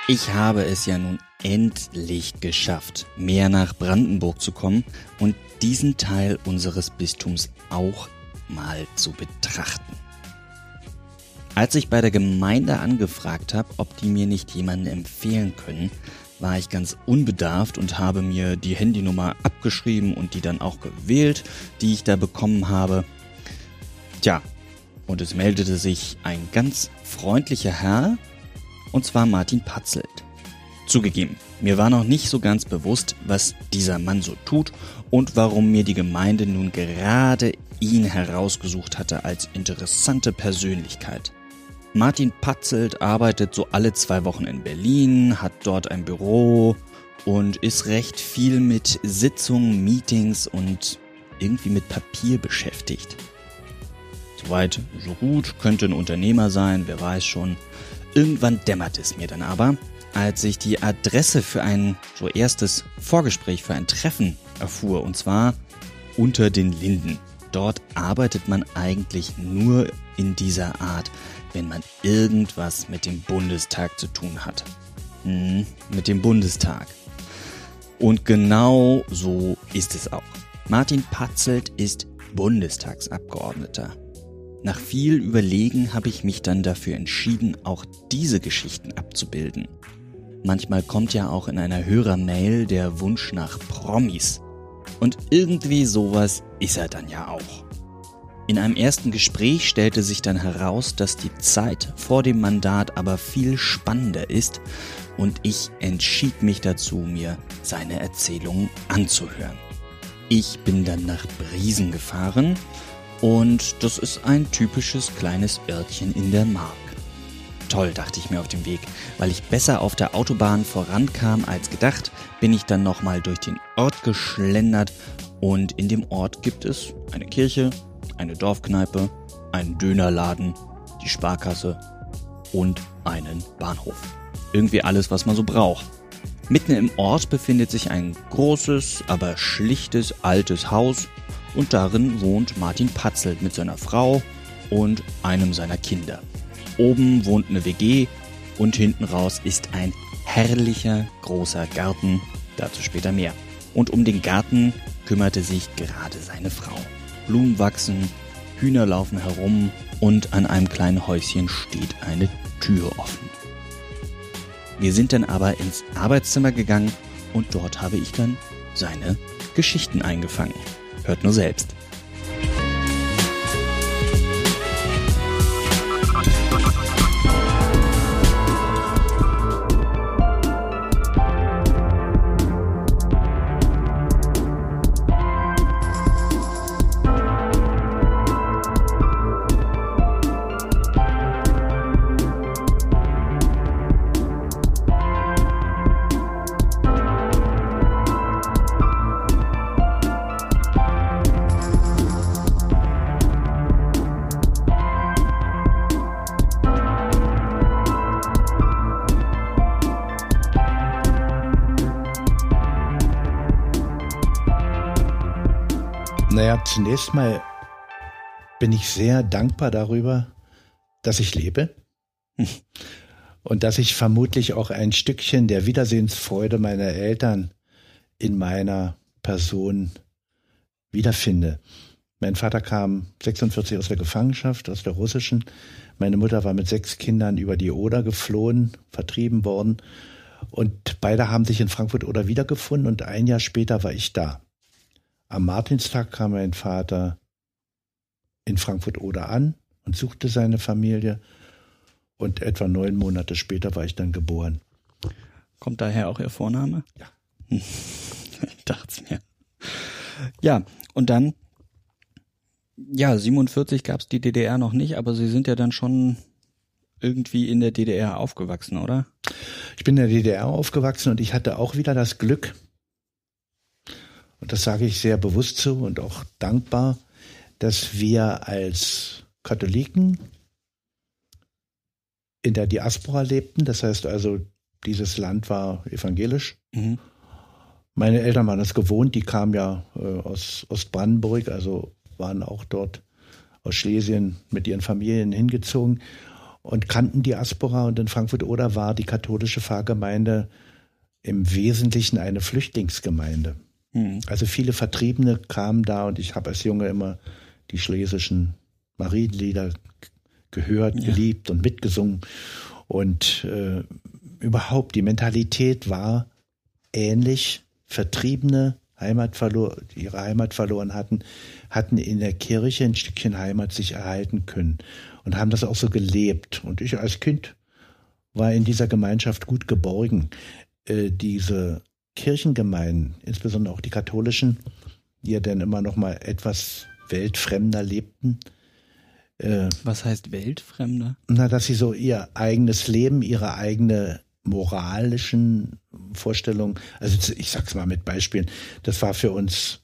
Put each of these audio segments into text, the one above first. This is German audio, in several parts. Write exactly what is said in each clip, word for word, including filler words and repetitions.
Ich habe es ja nun endlich geschafft, mehr nach Brandenburg zu kommen und diesen Teil unseres Bistums auch mal zu betrachten. Als ich bei der Gemeinde angefragt habe, ob die mir nicht jemanden empfehlen können, war ich ganz unbedarft und habe mir die Handynummer abgeschrieben und die dann auch gewählt, die ich da bekommen habe. Tja, und es meldete sich ein ganz freundlicher Herr, und zwar Martin Patzelt. Zugegeben, mir war noch nicht so ganz bewusst, was dieser Mann so tut und warum mir die Gemeinde nun gerade ihn herausgesucht hatte als interessante Persönlichkeit. Martin Patzelt arbeitet so alle zwei Wochen in Berlin, hat dort ein Büro und ist recht viel mit Sitzungen, Meetings und irgendwie mit Papier beschäftigt. Soweit, so gut, könnte ein Unternehmer sein, wer weiß schon. Irgendwann dämmert es mir dann aber, als ich die Adresse für ein so erstes Vorgespräch, für ein Treffen erfuhr, und zwar unter den Linden. Dort arbeitet man eigentlich nur in dieser Art, wenn man irgendwas mit dem Bundestag zu tun hat. Hm, mit dem Bundestag. Und genau so ist es auch. Martin Patzelt ist Bundestagsabgeordneter. Nach viel Überlegen habe ich mich dann dafür entschieden, auch diese Geschichten abzubilden. Manchmal kommt ja auch in einer Hörermail der Wunsch nach Promis. Und irgendwie sowas ist er dann ja auch. In einem ersten Gespräch stellte sich dann heraus, dass die Zeit vor dem Mandat aber viel spannender ist und ich entschied mich dazu, mir seine Erzählungen anzuhören. Ich bin dann nach Briesen gefahren und das ist ein typisches kleines Örtchen in der Mark. Toll, dachte ich mir auf dem Weg, weil ich besser auf der Autobahn vorankam als gedacht, bin ich dann nochmal durch den Ort geschlendert und in dem Ort gibt es eine Kirche, eine Dorfkneipe, einen Dönerladen, die Sparkasse und einen Bahnhof. Irgendwie alles, was man so braucht. Mitten im Ort befindet sich ein großes, aber schlichtes, altes Haus und darin wohnt Martin Patzelt mit seiner Frau und einem seiner Kinder. Oben wohnt eine W G und hinten raus ist ein herrlicher, großer Garten, dazu später mehr. Und um den Garten kümmerte sich gerade seine Frau. Blumen wachsen, Hühner laufen herum und an einem kleinen Häuschen steht eine Tür offen. Wir sind dann aber ins Arbeitszimmer gegangen und dort habe ich dann seine Geschichten eingefangen. Hört nur selbst. Naja, zunächst mal bin ich sehr dankbar darüber, dass ich lebe und dass ich vermutlich auch ein Stückchen der Wiedersehensfreude meiner Eltern in meiner Person wiederfinde. Mein Vater kam sechsundvierzig aus der Gefangenschaft, aus der russischen. Meine Mutter war mit sechs Kindern über die Oder geflohen, vertrieben worden. Und beide haben sich in Frankfurt-Oder wiedergefunden und ein Jahr später war ich da. Am Martinstag kam mein Vater in Frankfurt-Oder an und suchte seine Familie. Und etwa neun Monate später war ich dann geboren. Kommt daher auch Ihr Vorname? Ja. Ich dachte es mir. Ja, und dann, ja, siebenundvierzig gab es die D D R noch nicht, aber Sie sind ja dann schon irgendwie in der D D R aufgewachsen, oder? Ich bin in der D D R aufgewachsen und ich hatte auch wieder das Glück, und das sage ich sehr bewusst so und auch dankbar, dass wir als Katholiken in der Diaspora lebten. Das heißt also, dieses Land war evangelisch. Mhm. Meine Eltern waren das gewohnt, die kamen ja äh, aus Ostbrandenburg, also waren auch dort aus Schlesien mit ihren Familien hingezogen. und kannten Diaspora. Und in Frankfurt-Oder war die katholische Pfarrgemeinde im Wesentlichen eine Flüchtlingsgemeinde. Mhm. Also viele Vertriebene kamen da und ich habe als Junge immer die schlesischen Marienlieder gehört, ja. geliebt und mitgesungen. Und äh, überhaupt die Mentalität war ähnlich. Vertriebene, Heimat verlor, die ihre Heimat verloren hatten, hatten in der Kirche ein Stückchen Heimat sich erhalten können und haben das auch so gelebt. Und ich als Kind war in dieser Gemeinschaft gut geborgen. Äh, diese Kirchengemeinden, insbesondere auch die katholischen, die ja dann immer noch mal etwas weltfremder lebten. Äh, Was heißt weltfremder? Na, dass sie so ihr eigenes Leben, ihre eigene moralischen Vorstellungen, also ich sag's mal mit Beispielen, das war für uns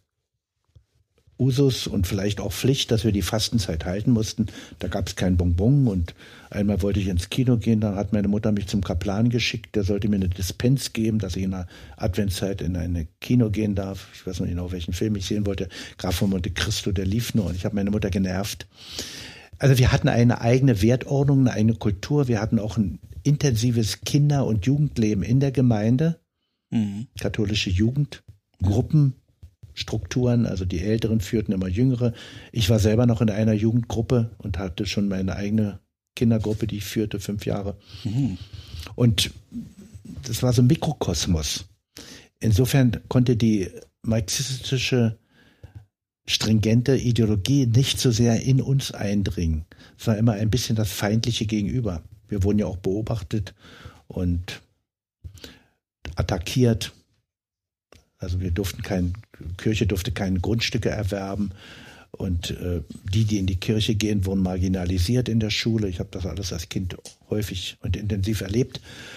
Usus und vielleicht auch Pflicht, dass wir die Fastenzeit halten mussten. Da gab es kein Bonbon und einmal wollte ich ins Kino gehen, dann hat meine Mutter mich zum Kaplan geschickt, der sollte mir eine Dispens geben, dass ich in der Adventszeit in ein Kino gehen darf. Ich weiß noch genau, welchen Film ich sehen wollte. Graf von Monte Cristo, der lief nur und ich habe meine Mutter genervt. Also wir hatten eine eigene Wertordnung, eine eigene Kultur. Wir hatten auch ein intensives Kinder- und Jugendleben in der Gemeinde. Mhm. Katholische Jugendgruppen. Strukturen, also die Älteren führten immer Jüngere. Ich war selber noch in einer Jugendgruppe und hatte schon meine eigene Kindergruppe, die ich führte, fünf Jahre. Mhm. Und das war so ein Mikrokosmos. Insofern konnte die marxistische, stringente Ideologie nicht so sehr in uns eindringen. Es war immer ein bisschen das feindliche Gegenüber. Wir wurden ja auch beobachtet und attackiert. Also wir durften kein, Kirche durfte keine Grundstücke erwerben und äh, die, die in die Kirche gehen, wurden marginalisiert in der Schule. Ich habe das alles als Kind häufig und intensiv erlebt.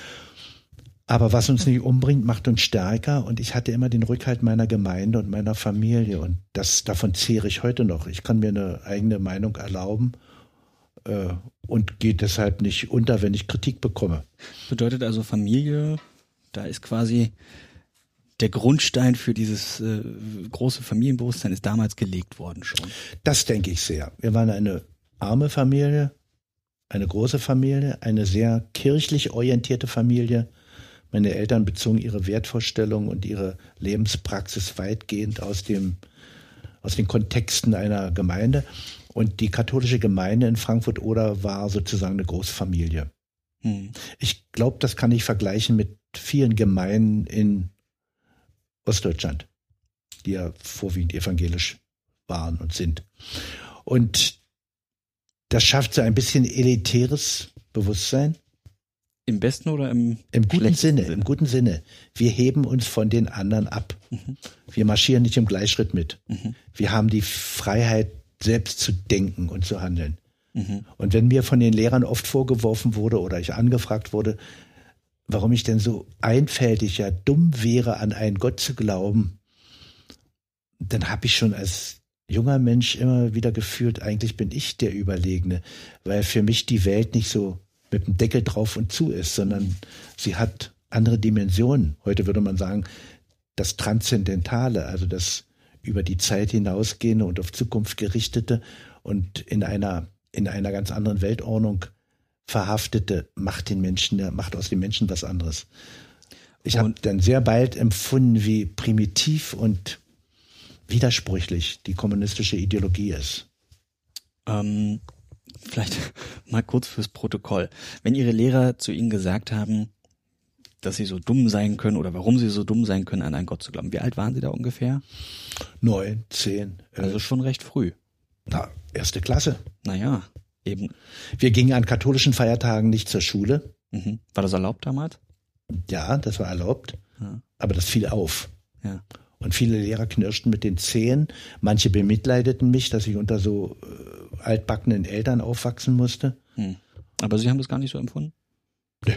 Aber was uns nicht umbringt, macht uns stärker und ich hatte immer den Rückhalt meiner Gemeinde und meiner Familie und das, davon zehre ich heute noch. Ich kann mir eine eigene Meinung erlauben äh, und gehe deshalb nicht unter, wenn ich Kritik bekomme. Bedeutet also Familie, da ist quasi der Grundstein für dieses äh, große Familienbewusstsein ist damals gelegt worden schon. Das denke ich sehr. Wir waren eine arme Familie, eine große Familie, eine sehr kirchlich orientierte Familie. Meine Eltern bezogen ihre Wertvorstellungen und ihre Lebenspraxis weitgehend aus dem, aus den Kontexten einer Gemeinde. Und die katholische Gemeinde in Frankfurt-Oder war sozusagen eine Großfamilie. Hm. Ich glaube, das kann ich vergleichen mit vielen Gemeinden in Ostdeutschland, die ja vorwiegend evangelisch waren und sind. Und das schafft so ein bisschen elitäres Bewusstsein. Im besten oder im Im guten Sinne, Sinne? Im guten Sinne. Wir heben uns von den anderen ab. Mhm. Wir marschieren nicht im Gleichschritt mit. Mhm. Wir haben die Freiheit, selbst zu denken und zu handeln. Mhm. Und wenn mir von den Lehrern oft vorgeworfen wurde oder ich angefragt wurde, warum ich denn so einfältig, ja dumm wäre, an einen Gott zu glauben, dann habe ich schon als junger Mensch immer wieder gefühlt, eigentlich bin ich der Überlegene, weil für mich die Welt nicht so mit dem Deckel drauf und zu ist, sondern sie hat andere Dimensionen. Heute würde man sagen, das Transzendentale, also das über die Zeit hinausgehende und auf Zukunft gerichtete und in einer, in einer ganz anderen Weltordnung Verhaftete macht den Menschen, macht aus dem Menschen was anderes. Ich habe dann sehr bald empfunden, wie primitiv und widersprüchlich die kommunistische Ideologie ist. Ähm, vielleicht mal kurz fürs Protokoll. Wenn Ihre Lehrer zu Ihnen gesagt haben, dass Sie so dumm sein können oder warum Sie so dumm sein können, an einen Gott zu glauben, wie alt waren Sie da ungefähr? Neun, zehn. Also schon recht früh. Na, erste Klasse. Naja. Eben. Wir gingen an katholischen Feiertagen nicht zur Schule. Mhm. War das erlaubt damals? Ja, das war erlaubt. Ja. Aber das fiel auf. Ja. Und viele Lehrer knirschten mit den Zähnen. Manche bemitleideten mich, dass ich unter so äh, altbackenen Eltern aufwachsen musste. Hm. Aber Sie haben das gar nicht so empfunden? Nö.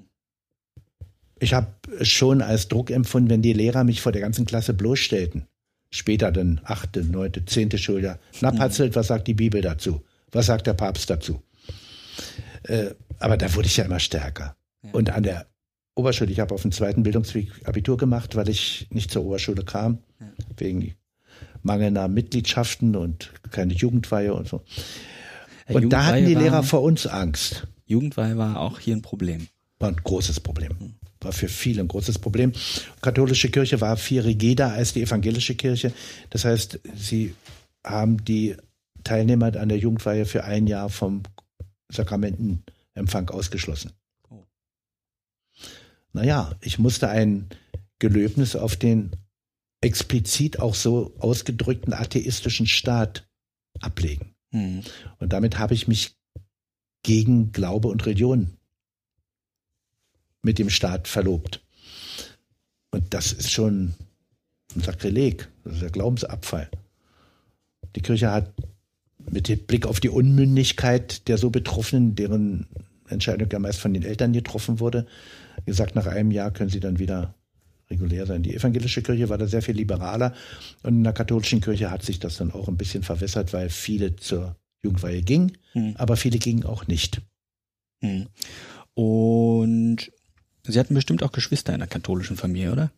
Ich habe es schon als Druck empfunden, wenn die Lehrer mich vor der ganzen Klasse bloßstellten. Später dann achte, neunte, zehnte Schuljahr. Na, Patzelt, was sagt die Bibel dazu? Was sagt der Papst dazu? Äh, aber da wurde ich ja immer stärker. Ja. Und an der Oberschule, ich habe auf dem zweiten Bildungsweg Abitur gemacht, weil ich nicht zur Oberschule kam, ja. wegen mangelnder Mitgliedschaften und keine Jugendweihe und so. Ja, und da hatten die Lehrer vor uns Angst. Jugendweihe war auch hier ein Problem. War ein großes Problem. War für viele ein großes Problem. Katholische Kirche war viel rigider als die evangelische Kirche. Das heißt, sie haben die Teilnehmer an der Jugendweihe für ein Jahr vom Sakramentenempfang ausgeschlossen. Oh. Naja, ich musste ein Gelöbnis auf den explizit auch so ausgedrückten atheistischen Staat ablegen. Mhm. Und damit habe ich mich gegen Glaube und Religion mit dem Staat verlobt. Und das ist schon ein Sakrileg, das ist der Glaubensabfall. Die Kirche hat mit Blick auf die Unmündigkeit der so Betroffenen, deren Entscheidung ja meist von den Eltern getroffen wurde, gesagt, nach einem Jahr können sie dann wieder regulär sein. Die evangelische Kirche war da sehr viel liberaler und in der katholischen Kirche hat sich das dann auch ein bisschen verwässert, weil viele zur Jugendweihe gingen, hm. aber viele gingen auch nicht. Hm. Und Sie hatten bestimmt auch Geschwister in der katholischen Familie, oder?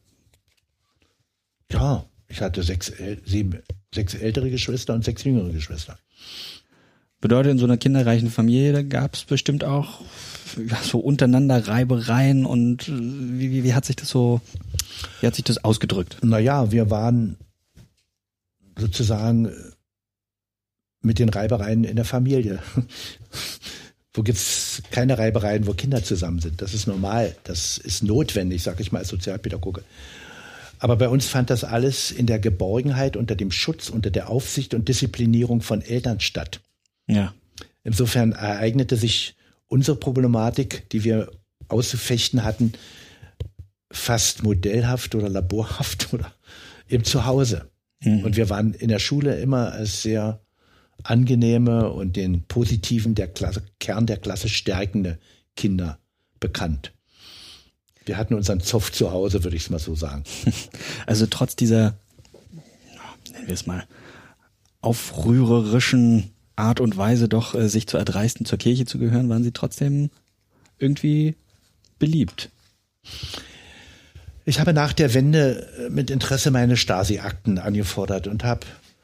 Ja, ich hatte sechs, sieben, sechs ältere Geschwister und sechs jüngere Geschwister. Bedeutet, in so einer kinderreichen Familie gab es bestimmt auch ja, so untereinander Reibereien und wie, wie, wie hat sich das so, wie hat sich das ausgedrückt? Naja, wir waren sozusagen mit den Reibereien in der Familie. Wo gibt's keine Reibereien, wo Kinder zusammen sind? Das ist normal, das ist notwendig, sag ich mal als Sozialpädagoge. Aber bei uns fand das alles in der Geborgenheit, unter dem Schutz, unter der Aufsicht und Disziplinierung von Eltern statt. Ja. Insofern ereignete sich unsere Problematik, die wir auszufechten hatten, fast modellhaft oder laborhaft oder im Zuhause. Mhm. Und wir waren in der Schule immer als sehr angenehme und den positiven der Klasse, Kern der Klasse stärkende Kinder bekannt. Wir hatten unseren Zoff zu Hause, würde ich es mal so sagen. Also trotz dieser, nennen wir es mal, aufrührerischen Art und Weise doch, sich zu erdreisten, zur Kirche zu gehören, waren Sie trotzdem irgendwie beliebt. Ich habe nach der Wende mit Interesse meine Stasi-Akten angefordert und habe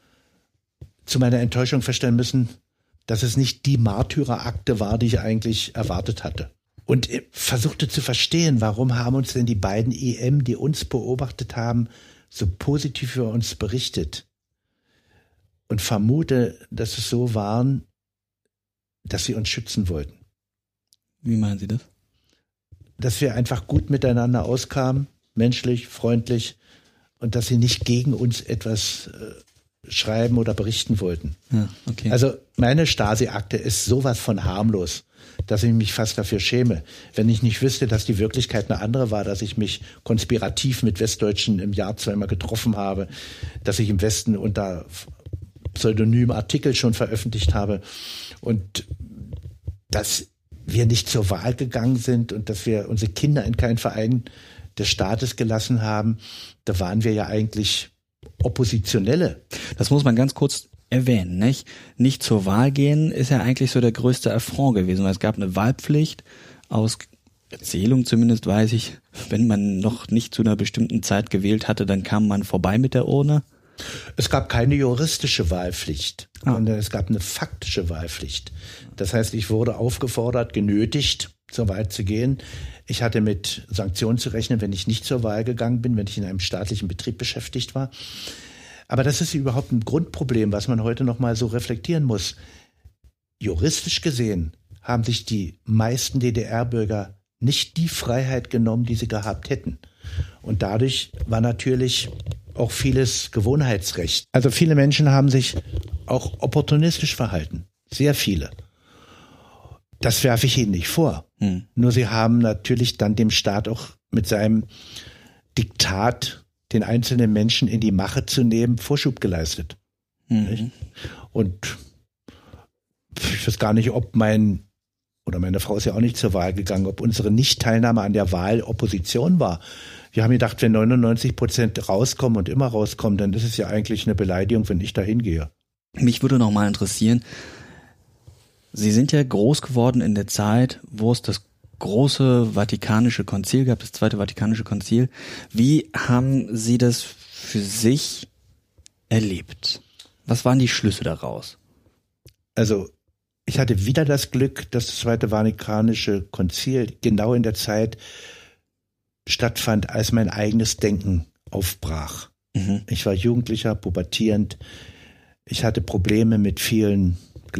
zu meiner Enttäuschung feststellen müssen, dass es nicht die Märtyrerakte war, die ich eigentlich erwartet hatte. Und versuchte zu verstehen, warum haben uns denn die beiden E M, die uns beobachtet haben, so positiv über uns berichtet. Und vermute, dass es so waren, dass sie uns schützen wollten. Wie meinen Sie das? Dass wir einfach gut miteinander auskamen, menschlich, freundlich, und dass sie nicht gegen uns etwas äh, schreiben oder berichten wollten. Ja, okay. Also meine Stasi-Akte ist sowas von harmlos, dass ich mich fast dafür schäme. Wenn ich nicht wüsste, dass die Wirklichkeit eine andere war, dass ich mich konspirativ mit Westdeutschen im Jahr zweimal getroffen habe, dass ich im Westen unter Pseudonym Artikel schon veröffentlicht habe und dass wir nicht zur Wahl gegangen sind und dass wir unsere Kinder in keinen Verein des Staates gelassen haben, da waren wir ja eigentlich Oppositionelle. Das muss man ganz kurz erwähnen, nicht? Nicht zur Wahl gehen ist ja eigentlich so der größte Affront gewesen, weil es gab eine Wahlpflicht. Aus Erzählung zumindest weiß ich, wenn man noch nicht zu einer bestimmten Zeit gewählt hatte, dann kam man vorbei mit der Urne. Es gab keine juristische Wahlpflicht, ah. sondern es gab eine faktische Wahlpflicht. Das heißt, ich wurde aufgefordert, genötigt, zur Wahl zu gehen. Ich hatte mit Sanktionen zu rechnen, wenn ich nicht zur Wahl gegangen bin, wenn ich in einem staatlichen Betrieb beschäftigt war. Aber das ist überhaupt ein Grundproblem, was man heute noch mal so reflektieren muss. Juristisch gesehen haben sich die meisten D D R-Bürger nicht die Freiheit genommen, die sie gehabt hätten. Und dadurch war natürlich auch vieles Gewohnheitsrecht. Also viele Menschen haben sich auch opportunistisch verhalten. Sehr viele. Das werfe ich Ihnen nicht vor. Hm. Nur sie haben natürlich dann dem Staat auch mit seinem Diktat, den einzelnen Menschen in die Mache zu nehmen, Vorschub geleistet. Mhm. Und ich weiß gar nicht, ob mein, oder meine Frau ist ja auch nicht zur Wahl gegangen, ob unsere Nichtteilnahme an der Wahl Opposition war. Wir haben gedacht, wenn neunundneunzig Prozent rauskommen und immer rauskommen, dann ist es ja eigentlich eine Beleidigung, wenn ich da hingehe. Mich würde noch mal interessieren, Sie sind ja groß geworden in der Zeit, wo es das große Vatikanische Konzil gab, das Zweite Vatikanische Konzil. Wie haben Sie das für sich erlebt? Was waren die Schlüsse daraus? Also ich hatte wieder das Glück, dass das Zweite Vatikanische Konzil genau in der Zeit stattfand, als mein eigenes Denken aufbrach. Mhm. Ich war Jugendlicher, pubertierend. Ich hatte Probleme mit vielen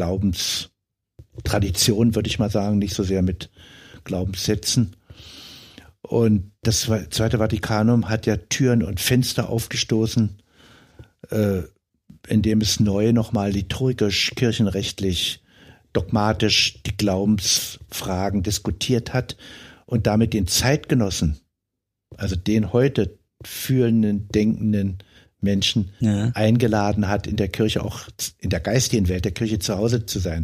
Glaubenstraditionen, würde ich mal sagen, nicht so sehr mit Glaubenssätzen. Und das Zweite Vatikanum hat ja Türen und Fenster aufgestoßen, äh, indem es neu nochmal liturgisch, kirchenrechtlich, dogmatisch die Glaubensfragen diskutiert hat und damit den Zeitgenossen, also den heute fühlenden, denkenden Menschen ja. eingeladen hat, in der Kirche, auch in der geistigen Welt der Kirche zu Hause zu sein.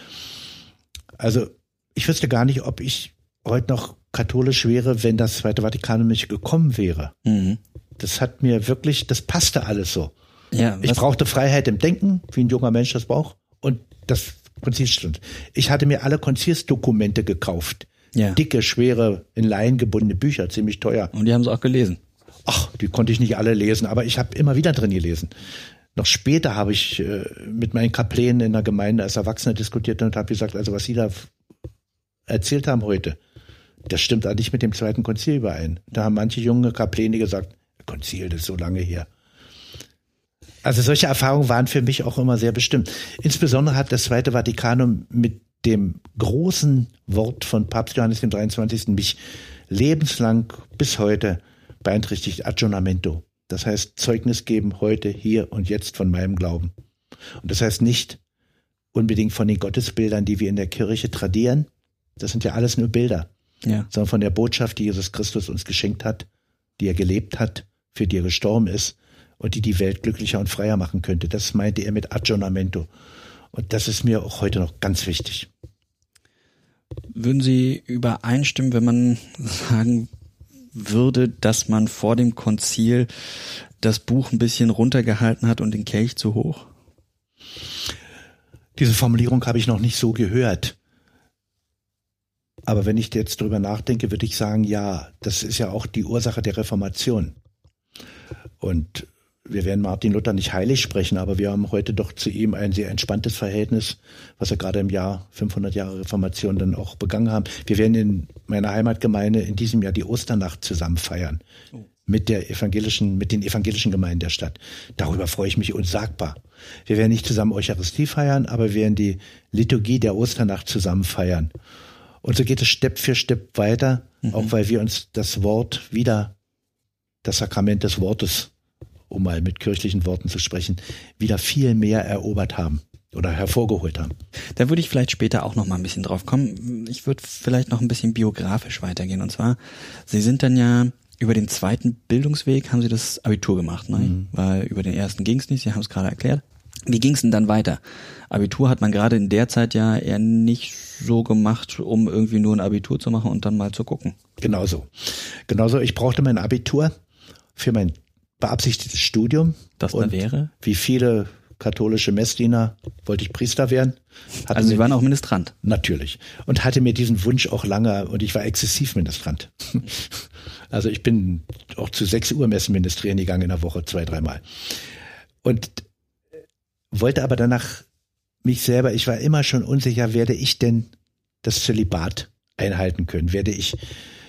Also ich wüsste gar nicht, ob ich heute noch katholisch wäre, wenn das Zweite Vatikanum nicht gekommen wäre. Mhm. Das hat mir wirklich, das passte alles so. Ja, ich brauchte Freiheit im Denken, wie ein junger Mensch das braucht, und das Konzilsstund. Ich hatte mir alle Konzilsdokumente gekauft. Ja. Dicke, schwere, in Leinen gebundene Bücher, ziemlich teuer. Und die haben sie auch gelesen? Ach, die konnte ich nicht alle lesen, aber ich habe immer wieder drin gelesen. Noch später habe ich äh, mit meinen Kaplänen in der Gemeinde als Erwachsener diskutiert und habe gesagt, also was Sie da erzählt haben heute, das stimmt auch nicht mit dem Zweiten Konzil überein. Da haben manche junge Kapläne gesagt, Konzil, das ist so lange her. Also solche Erfahrungen waren für mich auch immer sehr bestimmt. Insbesondere hat das Zweite Vatikanum mit dem großen Wort von Papst Johannes dem dreiundzwanzigsten mich lebenslang bis heute beeinträchtigt, Aggiornamento. Das heißt, Zeugnis geben heute, hier und jetzt von meinem Glauben. Und das heißt nicht unbedingt von den Gottesbildern, die wir in der Kirche tradieren. Das sind ja alles nur Bilder. Ja. Sondern von der Botschaft, die Jesus Christus uns geschenkt hat, die er gelebt hat, für die er gestorben ist und die die Welt glücklicher und freier machen könnte. Das meinte er mit Aggiornamento. Und das ist mir auch heute noch ganz wichtig. Würden Sie übereinstimmen, wenn man sagen würde, dass man vor dem Konzil das Buch ein bisschen runtergehalten hat und den Kelch zu hoch? Diese Formulierung habe ich noch nicht so gehört. Aber wenn ich jetzt drüber nachdenke, würde ich sagen, ja, das ist ja auch die Ursache der Reformation. Und wir werden Martin Luther nicht heilig sprechen, aber wir haben heute doch zu ihm ein sehr entspanntes Verhältnis, was wir gerade im Jahr fünfhundert Jahre Reformation dann auch begangen haben. Wir werden in meiner Heimatgemeinde in diesem Jahr die Osternacht zusammen feiern. Oh. Mit der evangelischen, mit den evangelischen Gemeinden der Stadt. Darüber freue ich mich unsagbar. Wir werden nicht zusammen Eucharistie feiern, aber wir werden die Liturgie der Osternacht zusammen feiern. Und so geht es Step für Step weiter, mhm. auch weil wir uns das Wort wieder, das Sakrament des Wortes, um mal mit kirchlichen Worten zu sprechen, wieder viel mehr erobert haben oder hervorgeholt haben. Da würde ich vielleicht später auch noch mal ein bisschen drauf kommen. Ich würde vielleicht noch ein bisschen biografisch weitergehen. Und zwar, Sie sind dann ja über den zweiten Bildungsweg, haben Sie das Abitur gemacht, ne? Mhm. Weil über den ersten ging es nicht, Sie haben es gerade erklärt. Wie ging es denn dann weiter? Abitur hat man gerade in der Zeit ja eher nicht so gemacht, um irgendwie nur ein Abitur zu machen und dann mal zu gucken. Genauso. Genauso. Ich brauchte mein Abitur für mein beabsichtigtes Studium. Das da wäre? Wie viele katholische Messdiener wollte ich Priester werden. Hatte also Sie waren auch Ministrant? Natürlich. Und hatte mir diesen Wunsch auch lange, und ich war exzessiv Ministrant. Also ich bin auch zu sechs Uhr Messen ministrieren gegangen in der Woche, zwei, dreimal. Und wollte aber danach mich selber, ich war immer schon unsicher, werde ich denn das Zölibat einhalten können? Werde ich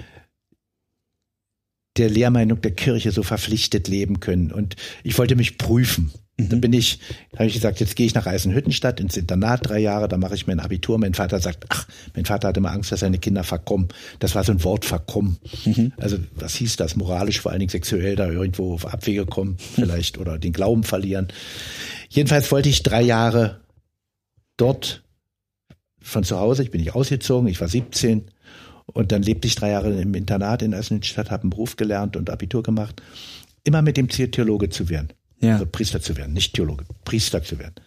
der Lehrmeinung der Kirche so verpflichtet leben können? Und ich wollte mich prüfen. Mhm. Dann bin ich, habe ich gesagt, jetzt gehe ich nach Eisenhüttenstadt ins Internat, drei Jahre, da mache ich mein Abitur. Mein Vater sagt, ach, mein Vater hatte immer Angst, dass seine Kinder verkommen. Das war so ein Wort, verkommen. Mhm. Also was hieß das? Moralisch, vor allen Dingen sexuell, da irgendwo auf Abwege kommen vielleicht oder den Glauben verlieren. Jedenfalls wollte ich drei Jahre dort von zu Hause, ich bin nicht ausgezogen, ich war siebzehn und dann lebte ich drei Jahre im Internat in Eisenhüttenstadt, habe einen Beruf gelernt und Abitur gemacht, immer mit dem Ziel, Theologe zu werden. Ja. Also Priester zu werden, nicht Theologe, Priester zu werden.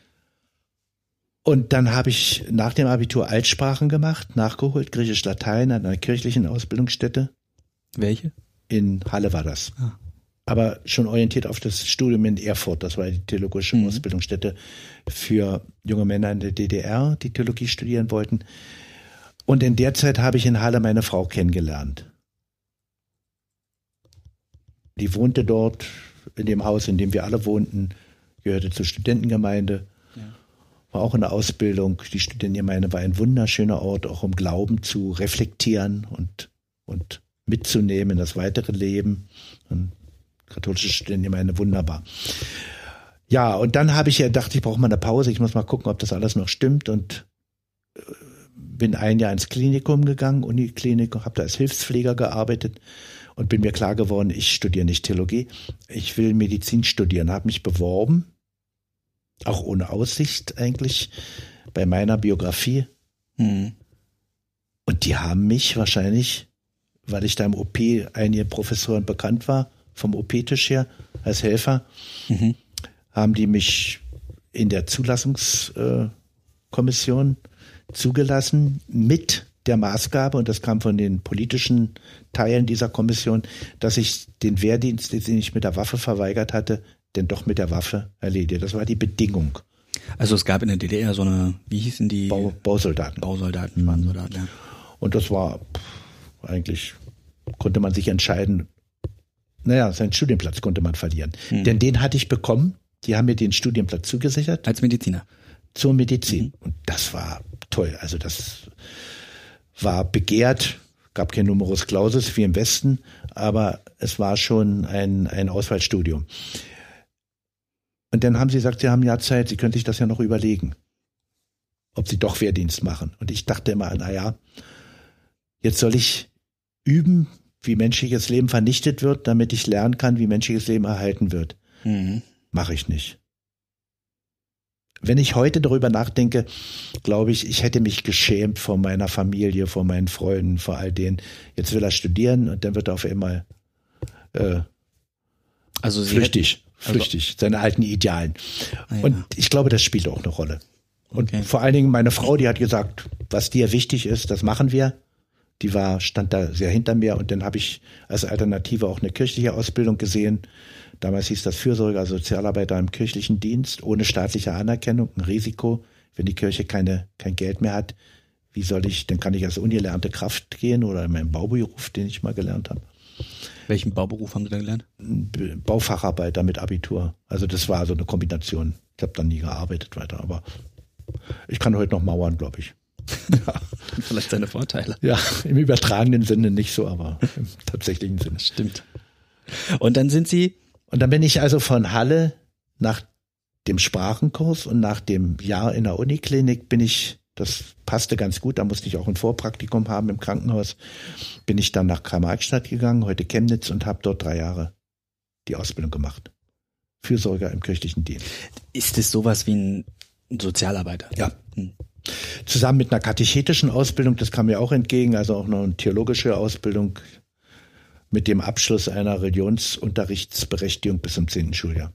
Und dann habe ich nach dem Abitur Altsprachen gemacht, nachgeholt, Griechisch, Latein an einer kirchlichen Ausbildungsstätte. Welche? In Halle war das. Ah. Aber schon orientiert auf das Studium in Erfurt. Das war die theologische mhm. Ausbildungsstätte für junge Männer in der D D R, die Theologie studieren wollten. Und in der Zeit habe ich in Halle meine Frau kennengelernt. Die wohnte dort in dem Haus, in dem wir alle wohnten, gehörte zur Studentengemeinde. Ja. war auch in der Ausbildung. Die Studiengemeinde war ein wunderschöner Ort, auch um Glauben zu reflektieren und, und mitzunehmen in das weitere Leben. Und katholische Studiengemeinde, wunderbar. Ja, und dann habe ich ja gedacht, ich brauche mal eine Pause, ich muss mal gucken, ob das alles noch stimmt, und bin ein Jahr ins Klinikum gegangen, Uniklinikum, habe da als Hilfspfleger gearbeitet und bin mir klar geworden, ich studiere nicht Theologie, ich will Medizin studieren, habe mich beworben, auch ohne Aussicht eigentlich, bei meiner Biografie. Mhm. Und die haben mich wahrscheinlich, weil ich da im O P einige Professoren bekannt war, vom O P-Tisch her, als Helfer, mhm. haben die mich in der Zulassungskommission zugelassen mit der Maßgabe, und das kam von den politischen Teilen dieser Kommission, dass ich den Wehrdienst, den ich mit der Waffe verweigert hatte, denn doch mit der Waffe erledige. Das war die Bedingung. Also es gab in der D D R so eine, wie hießen die? Bau, Bausoldaten. Bausoldaten, waren Soldaten, ja. Und das war pff, eigentlich, konnte man sich entscheiden, naja, seinen Studienplatz konnte man verlieren. Mhm. Denn den hatte ich bekommen, die haben mir den Studienplatz zugesichert. Als Mediziner? Zur Medizin. Mhm. Und das war toll. Also das war begehrt, gab kein Numerus Clausus wie im Westen, aber es war schon ein, ein Auswahlstudium. Und dann haben sie gesagt, sie haben ja Zeit, sie können sich das ja noch überlegen, ob sie doch Wehrdienst machen. Und ich dachte immer, naja, jetzt soll ich üben, wie menschliches Leben vernichtet wird, damit ich lernen kann, wie menschliches Leben erhalten wird. Mhm. Mache ich nicht. Wenn ich heute darüber nachdenke, glaube ich, ich hätte mich geschämt vor meiner Familie, vor meinen Freunden, vor all denen. Jetzt will er studieren und dann wird er auf einmal äh, also Sie flüchtig, hätten, also flüchtig, seine alten Idealen. Ah, ja. Und ich glaube, das spielt auch eine Rolle. Und okay. vor allen Dingen meine Frau, die hat gesagt, was dir wichtig ist, das machen wir. Die war, stand da sehr hinter mir, und dann habe ich als Alternative auch eine kirchliche Ausbildung gesehen. Damals hieß das Fürsorger, Sozialarbeiter im kirchlichen Dienst, ohne staatliche Anerkennung, ein Risiko. Wenn die Kirche keine, kein Geld mehr hat, wie soll ich, dann kann ich als ungelernte Kraft gehen oder in meinem Bauberuf, den ich mal gelernt habe. Welchen Bauberuf haben Sie da gelernt? Baufacharbeiter mit Abitur. Also das war so eine Kombination. Ich habe dann nie gearbeitet weiter, aber ich kann heute noch mauern, glaube ich. Ja. Vielleicht seine Vorteile. Ja, im übertragenen Sinne nicht so, aber im tatsächlichen Sinne. Stimmt. Und dann sind Sie? Und dann bin ich also von Halle nach dem Sprachenkurs und nach dem Jahr in der Uniklinik bin ich, das passte ganz gut, da musste ich auch ein Vorpraktikum haben im Krankenhaus, bin ich dann nach Karl-Marx-Stadt gegangen, heute Chemnitz, und habe dort drei Jahre die Ausbildung gemacht. Fürsorger im kirchlichen Dienst. Ist es sowas wie ein Sozialarbeiter? Ja. Hm. Zusammen mit einer katechetischen Ausbildung, das kam mir auch entgegen, also auch noch eine theologische Ausbildung mit dem Abschluss einer Religionsunterrichtsberechtigung bis zum zehnten Schuljahr.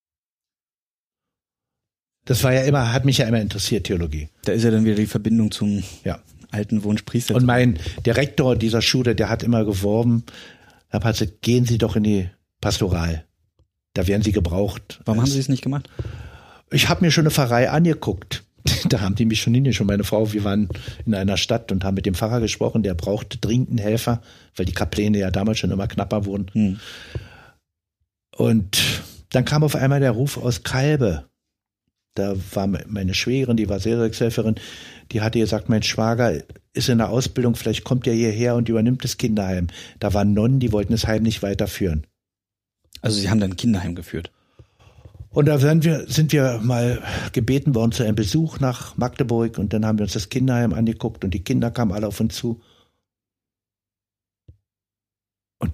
Das war ja immer, hat mich ja immer interessiert, Theologie. Da ist ja dann wieder die Verbindung zum ja. alten Wunsch Priester. Und mein, der Rektor dieser Schule, der hat immer geworben, er hat gesagt, gehen Sie doch in die Pastoral. Da werden Sie gebraucht. Warum haben Sie es nicht gemacht? Ich habe mir schon eine Pfarrei angeguckt. Da haben die mich schon hingeschickt, schon meine Frau, wir waren in einer Stadt und haben mit dem Pfarrer gesprochen, der brauchte dringend einen Helfer, weil die Kapläne ja damals schon immer knapper wurden. Hm. Und dann kam auf einmal der Ruf aus Kalbe. Da war meine Schwägerin, die war Seelsorgshelferin, die hatte gesagt, mein Schwager ist in der Ausbildung, vielleicht kommt er hierher und übernimmt das Kinderheim. Da waren Nonnen, die wollten das Heim nicht weiterführen. Also Sie haben dann ein Kinderheim geführt? Und da sind wir, sind wir mal gebeten worden zu einem Besuch nach Magdeburg, und dann haben wir uns das Kinderheim angeguckt und die Kinder kamen alle auf uns zu. Und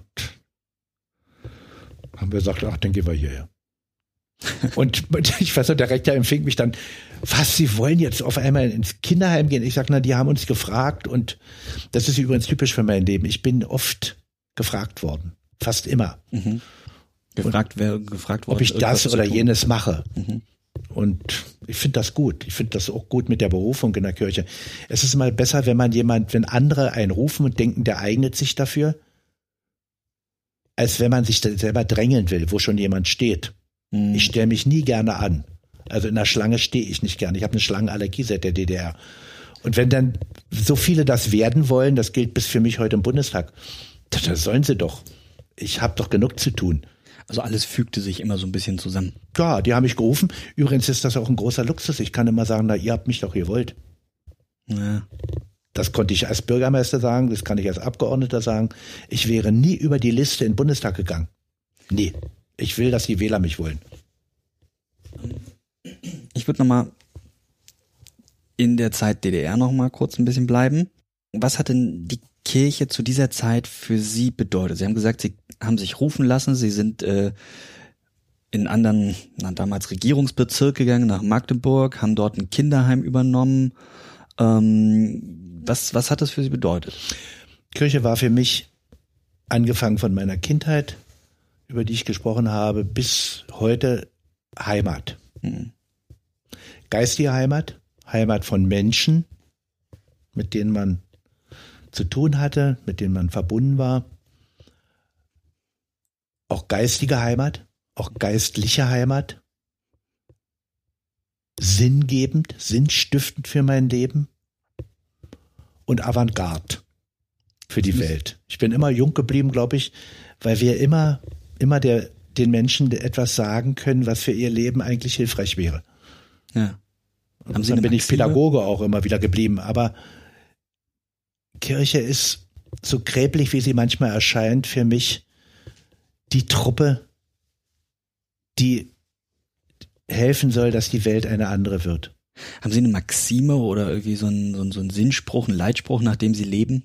haben wir gesagt, ach, dann gehen wir hierher. Und ich weiß noch, der Rektor empfing mich dann, was, Sie wollen jetzt auf einmal ins Kinderheim gehen? Ich sage, na, die haben uns gefragt, und das ist übrigens typisch für mein Leben. Ich bin oft gefragt worden, fast immer. Mhm. Gefragt, wer gefragt worden, ob ich das oder jenes mache. Mhm. Und ich finde das gut. Ich finde das auch gut mit der Berufung in der Kirche. Es ist mal besser, wenn man jemand, wenn andere einen rufen und denken, der eignet sich dafür, als wenn man sich selber drängeln will, wo schon jemand steht. Mhm. Ich stelle mich nie gerne an. Also in der Schlange stehe ich nicht gerne. Ich habe eine Schlangenallergie seit der D D R. Und wenn dann so viele das werden wollen, das gilt bis für mich heute im Bundestag, dann sollen sie doch. Ich habe doch genug zu tun. Also alles fügte sich immer so ein bisschen zusammen. Ja, die haben mich gerufen. Übrigens ist das auch ein großer Luxus. Ich kann immer sagen, na, ihr habt mich doch gewollt. Ja. Das konnte ich als Bürgermeister sagen, das kann ich als Abgeordneter sagen. Ich wäre nie über die Liste in den Bundestag gegangen. Nie. Ich will, dass die Wähler mich wollen. Ich würde nochmal in der Zeit D D R nochmal kurz ein bisschen bleiben. Was hat denn die Kirche zu dieser Zeit für Sie bedeutet? Sie haben gesagt, Sie haben sich rufen lassen, Sie sind äh, in anderen, na, damals Regierungsbezirk gegangen, nach Magdeburg, haben dort ein Kinderheim übernommen. Ähm, was, was hat das für Sie bedeutet? Kirche war für mich, angefangen von meiner Kindheit, über die ich gesprochen habe, bis heute Heimat. Mhm. Geistige Heimat, Heimat von Menschen, mit denen man zu tun hatte, mit denen man verbunden war. Auch geistige Heimat, auch geistliche Heimat. Sinngebend, sinnstiftend für mein Leben. Und Avantgarde für die Welt. Ich bin immer jung geblieben, glaube ich, weil wir immer, immer der, den Menschen etwas sagen können, was für ihr Leben eigentlich hilfreich wäre. Ja. Haben Sie dann bin ich Pädagoge auch immer wieder geblieben. Aber Kirche ist, so gräblich wie sie manchmal erscheint, für mich die Truppe, die helfen soll, dass die Welt eine andere wird. Haben Sie eine Maxime oder irgendwie so einen, so einen, so einen Sinnspruch, einen Leitspruch, nach dem Sie leben?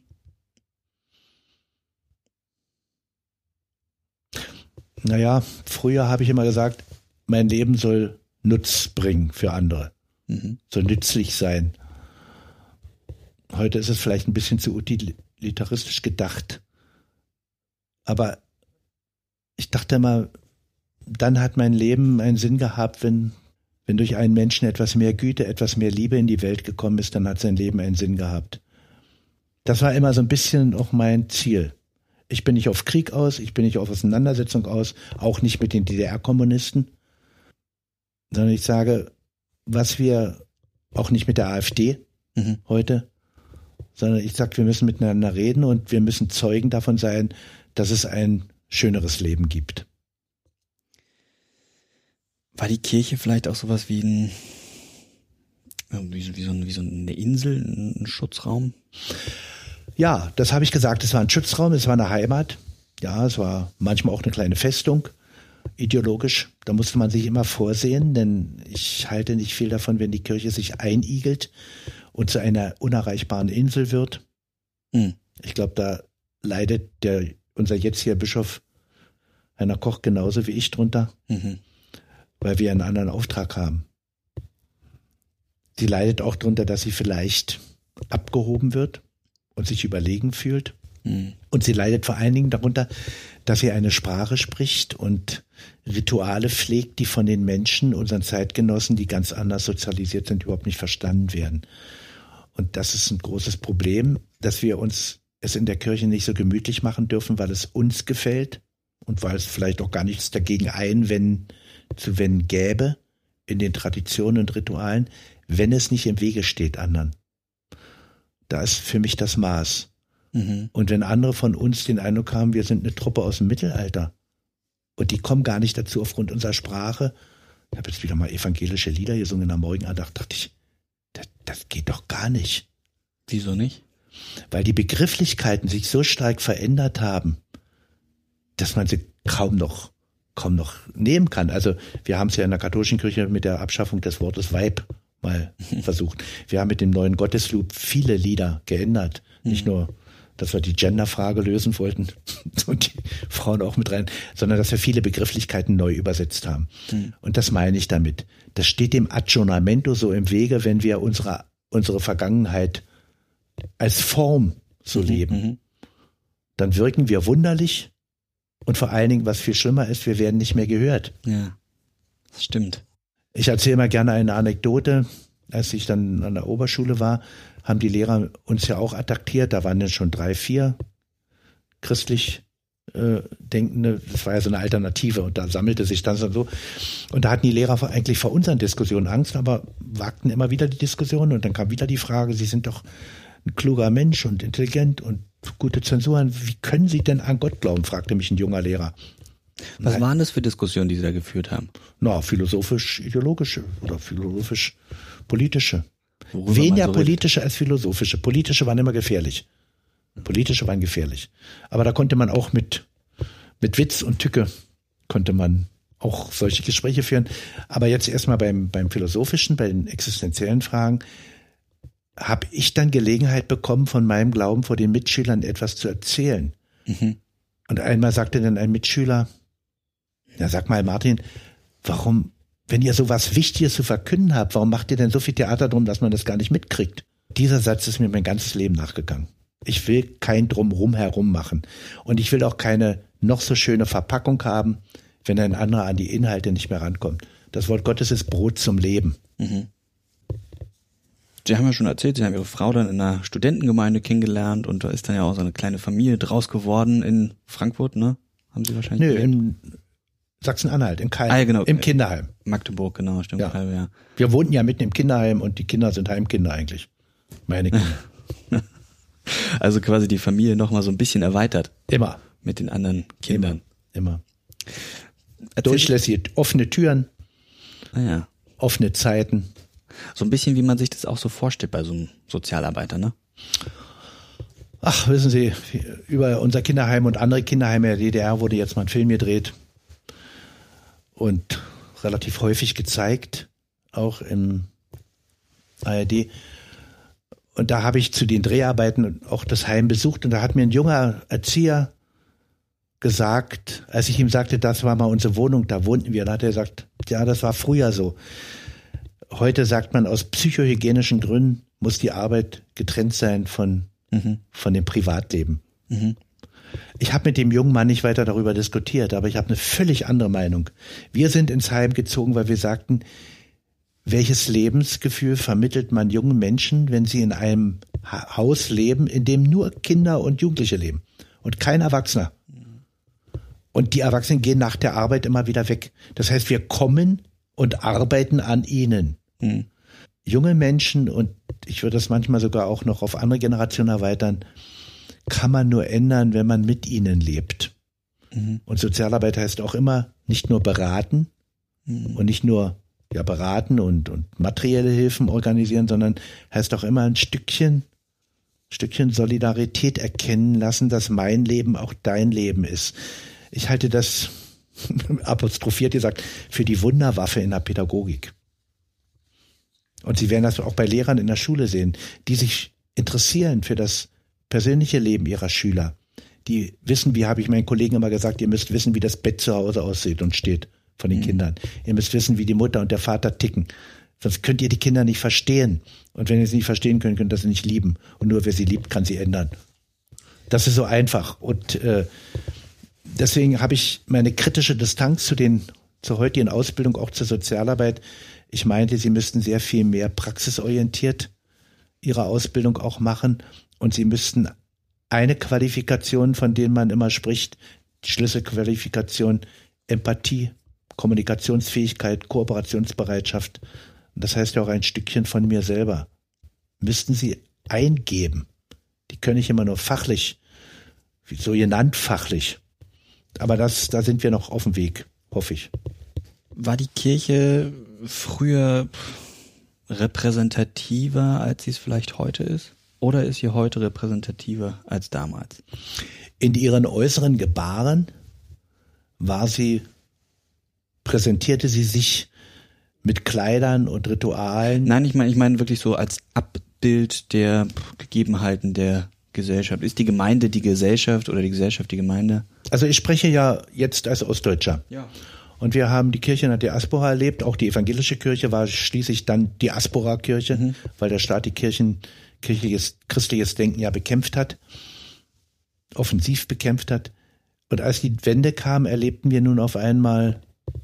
Naja, früher habe ich immer gesagt, mein Leben soll Nutz bringen für andere. Mhm. Soll nützlich sein. Heute ist es vielleicht ein bisschen zu utilitaristisch gedacht. Aber ich dachte immer, dann hat mein Leben einen Sinn gehabt, wenn, wenn durch einen Menschen etwas mehr Güte, etwas mehr Liebe in die Welt gekommen ist, dann hat sein Leben einen Sinn gehabt. Das war immer so ein bisschen auch mein Ziel. Ich bin nicht auf Krieg aus, ich bin nicht auf Auseinandersetzung aus, auch nicht mit den D D R-Kommunisten, sondern ich sage, was wir, auch nicht mit der AfD mhm. heute, sondern ich sage, wir müssen miteinander reden und wir müssen Zeugen davon sein, dass es ein schöneres Leben gibt. War die Kirche vielleicht auch sowas wie ein, wie, wie, so, wie so eine Insel, ein Schutzraum? Ja, das habe ich gesagt. Es war ein Schutzraum, es war eine Heimat. Ja, es war manchmal auch eine kleine Festung, ideologisch. Da musste man sich immer vorsehen, denn ich halte nicht viel davon, wenn die Kirche sich einigelt und zu einer unerreichbaren Insel wird. Hm. Ich glaube, da leidet der unser jetziger Bischof Heiner Koch genauso wie ich drunter, mhm. weil wir einen anderen Auftrag haben. Sie leidet auch drunter, dass sie vielleicht abgehoben wird und sich überlegen fühlt. Mhm. Und sie leidet vor allen Dingen darunter, dass sie eine Sprache spricht und Rituale pflegt, die von den Menschen, unseren Zeitgenossen, die ganz anders sozialisiert sind, überhaupt nicht verstanden werden. Und das ist ein großes Problem, dass wir uns es in der Kirche nicht so gemütlich machen dürfen, weil es uns gefällt und weil es vielleicht auch gar nichts dagegen einwenden zu wenden gäbe in den Traditionen und Ritualen, wenn es nicht im Wege steht anderen. Da ist für mich das Maß. Mhm. Und wenn andere von uns den Eindruck haben, wir sind eine Truppe aus dem Mittelalter und die kommen gar nicht dazu aufgrund unserer Sprache. Ich habe jetzt wieder mal evangelische Lieder gesungen in der Morgenandacht, dachte ich, das, das geht doch gar nicht. Wieso nicht? Weil die Begrifflichkeiten sich so stark verändert haben, dass man sie kaum noch, kaum noch nehmen kann. Also wir haben es ja in der katholischen Kirche mit der Abschaffung des Wortes Weib mal versucht. Wir haben mit dem neuen Gotteslob viele Lieder geändert. Nicht nur, dass wir die Genderfrage lösen wollten und die Frauen auch mit rein, sondern dass wir viele Begrifflichkeiten neu übersetzt haben. Mhm. Und das meine ich damit. Das steht dem Aggiornamento so im Wege, wenn wir unsere, unsere Vergangenheit als Form so mhm, leben. Mhm. Dann wirken wir wunderlich und vor allen Dingen, was viel schlimmer ist, wir werden nicht mehr gehört. Ja, das stimmt. Ich erzähle mal gerne eine Anekdote. Als ich dann an der Oberschule war, haben die Lehrer uns ja auch attackiert. Da waren dann schon drei, vier christlich äh, Denkende. Das war ja so eine Alternative und da sammelte sich dann so. Und da hatten die Lehrer eigentlich vor unseren Diskussionen Angst, aber wagten immer wieder die Diskussion und dann kam wieder die Frage, Sie sind doch ein kluger Mensch und intelligent und gute Zensuren. Wie können Sie denn an Gott glauben, fragte mich ein junger Lehrer. Was waren das für Diskussionen, die Sie da geführt haben? Na, philosophisch-ideologische oder philosophisch-politische. Worüber Weniger man so politische als philosophische. Politische waren immer gefährlich. Politische waren gefährlich. Aber da konnte man auch mit, mit Witz und Tücke konnte man auch solche Gespräche führen. Aber jetzt erstmal beim, beim Philosophischen, bei den existenziellen Fragen, habe ich dann Gelegenheit bekommen, von meinem Glauben vor den Mitschülern etwas zu erzählen. Mhm. Und einmal sagte dann ein Mitschüler, ja, sag mal, Martin, warum, wenn ihr so was Wichtiges zu verkünden habt, warum macht ihr denn so viel Theater drum, dass man das gar nicht mitkriegt? Dieser Satz ist mir mein ganzes Leben nachgegangen. Ich will kein Drumrum herum machen. Und ich will auch keine noch so schöne Verpackung haben, wenn ein anderer an die Inhalte nicht mehr rankommt. Das Wort Gottes ist Brot zum Leben. Mhm. Sie haben ja schon erzählt, Sie haben Ihre Frau dann in einer Studentengemeinde kennengelernt und da ist dann ja auch so eine kleine Familie draus geworden in Frankfurt, ne? Haben Sie wahrscheinlich Nö, erwähnt? in Sachsen-Anhalt, in Keil, Ah, ja, genau. im Kinderheim. Magdeburg, genau, stimmt. Ja. Keil, ja. Wir wohnten ja mitten im Kinderheim und die Kinder sind Heimkinder eigentlich. Meine Kinder. Also quasi die Familie nochmal so ein bisschen erweitert. Immer. Mit den anderen Kindern. Immer. Erzähl- Durchlässig, offene Türen, Ah, ja. offene Zeiten. So ein bisschen, wie man sich das auch so vorstellt bei so einem Sozialarbeiter, ne? Ach, wissen Sie, über unser Kinderheim und andere Kinderheime der D D R wurde jetzt mal ein Film gedreht und relativ häufig gezeigt, auch im A R D. Und da habe ich zu den Dreharbeiten auch das Heim besucht und da hat mir ein junger Erzieher gesagt, als ich ihm sagte, das war mal unsere Wohnung, da wohnten wir, dann hat er gesagt, ja, das war früher so. Heute sagt man, aus psychohygienischen Gründen muss die Arbeit getrennt sein von, mhm. von dem Privatleben. Mhm. Ich habe mit dem jungen Mann nicht weiter darüber diskutiert, aber ich habe eine völlig andere Meinung. Wir sind ins Heim gezogen, weil wir sagten, welches Lebensgefühl vermittelt man jungen Menschen, wenn sie in einem ha- Haus leben, in dem nur Kinder und Jugendliche leben und kein Erwachsener. Und die Erwachsenen gehen nach der Arbeit immer wieder weg. Das heißt, wir kommen und arbeiten an ihnen. Mhm. Junge Menschen, und ich würde das manchmal sogar auch noch auf andere Generationen erweitern, kann man nur ändern, wenn man mit ihnen lebt. Mhm. Und Sozialarbeit heißt auch immer nicht nur beraten mhm. und nicht nur ja beraten und, und materielle Hilfen organisieren, sondern heißt auch immer ein Stückchen, Stückchen Solidarität erkennen lassen, dass mein Leben auch dein Leben ist. Ich halte das, apostrophiert gesagt, für die Wunderwaffe in der Pädagogik. Und Sie werden das auch bei Lehrern in der Schule sehen, die sich interessieren für das persönliche Leben ihrer Schüler. Die wissen, wie habe ich meinen Kollegen immer gesagt, ihr müsst wissen, wie das Bett zu Hause aussieht und steht von den mhm. Kindern. Ihr müsst wissen, wie die Mutter und der Vater ticken. Sonst könnt ihr die Kinder nicht verstehen. Und wenn ihr sie nicht verstehen könnt, könnt ihr sie nicht lieben. Und nur wer sie liebt, kann sie ändern. Das ist so einfach. Und äh, deswegen habe ich meine kritische Distanz zu den, zur heutigen Ausbildung, auch zur Sozialarbeit. Ich meinte, sie müssten sehr viel mehr praxisorientiert ihre Ausbildung auch machen. Und sie müssten eine Qualifikation, von denen man immer spricht, die Schlüsselqualifikation, Empathie, Kommunikationsfähigkeit, Kooperationsbereitschaft, und das heißt ja auch ein Stückchen von mir selber, müssten sie eingeben. Die können nicht immer nur fachlich, so genannt fachlich. Aber das, da sind wir noch auf dem Weg, hoffe ich. War die Kirche früher repräsentativer, als sie es vielleicht heute ist? Oder ist sie heute repräsentativer als damals? In ihren äußeren Gebaren war sie, präsentierte sie sich mit Kleidern und Ritualen. Nein, ich meine, ich meine wirklich so als Abbild der Gegebenheiten der Gesellschaft. Ist die Gemeinde die Gesellschaft oder die Gesellschaft die Gemeinde? Also ich spreche ja jetzt als Ostdeutscher. Ja. Und wir haben die Kirche in der Diaspora erlebt. Auch die evangelische Kirche war schließlich dann Diaspora-Kirche, mhm. weil der Staat die Kirchen, kirchliches, christliches Denken ja bekämpft hat, offensiv bekämpft hat. Und als die Wende kam, erlebten wir nun auf einmal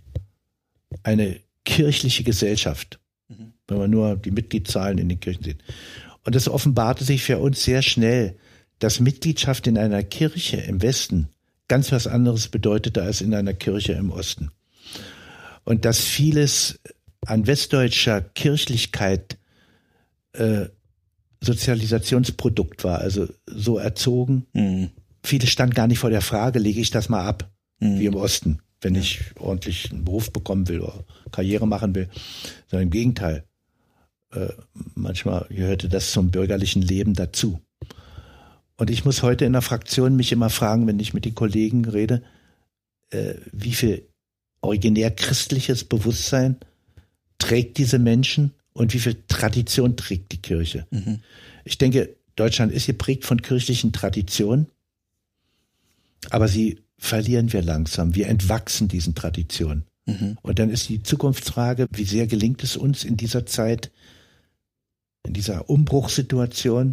eine kirchliche Gesellschaft, mhm. wenn man nur die Mitgliedszahlen in den Kirchen sieht. Und es offenbarte sich für uns sehr schnell, dass Mitgliedschaft in einer Kirche im Westen ganz was anderes bedeutete als in einer Kirche im Osten. Und dass vieles an westdeutscher Kirchlichkeit äh, Sozialisationsprodukt war, also so erzogen. Mhm. Viele standen gar nicht vor der Frage, lege ich das mal ab, mhm. wie im Osten. wenn ja. ich ordentlich einen Beruf bekommen will oder Karriere machen will, sondern im Gegenteil. Äh, manchmal gehörte das zum bürgerlichen Leben dazu. Und ich muss heute in der Fraktion mich immer fragen, wenn ich mit den Kollegen rede, äh, wie viel originär christliches Bewusstsein trägt diese Menschen und wie viel Tradition trägt die Kirche. Mhm. Ich denke, Deutschland ist geprägt von kirchlichen Traditionen, aber sie verlieren wir langsam. Wir entwachsen diesen Traditionen. Mhm. Und dann ist die Zukunftsfrage, wie sehr gelingt es uns in dieser Zeit, in dieser Umbruchssituation,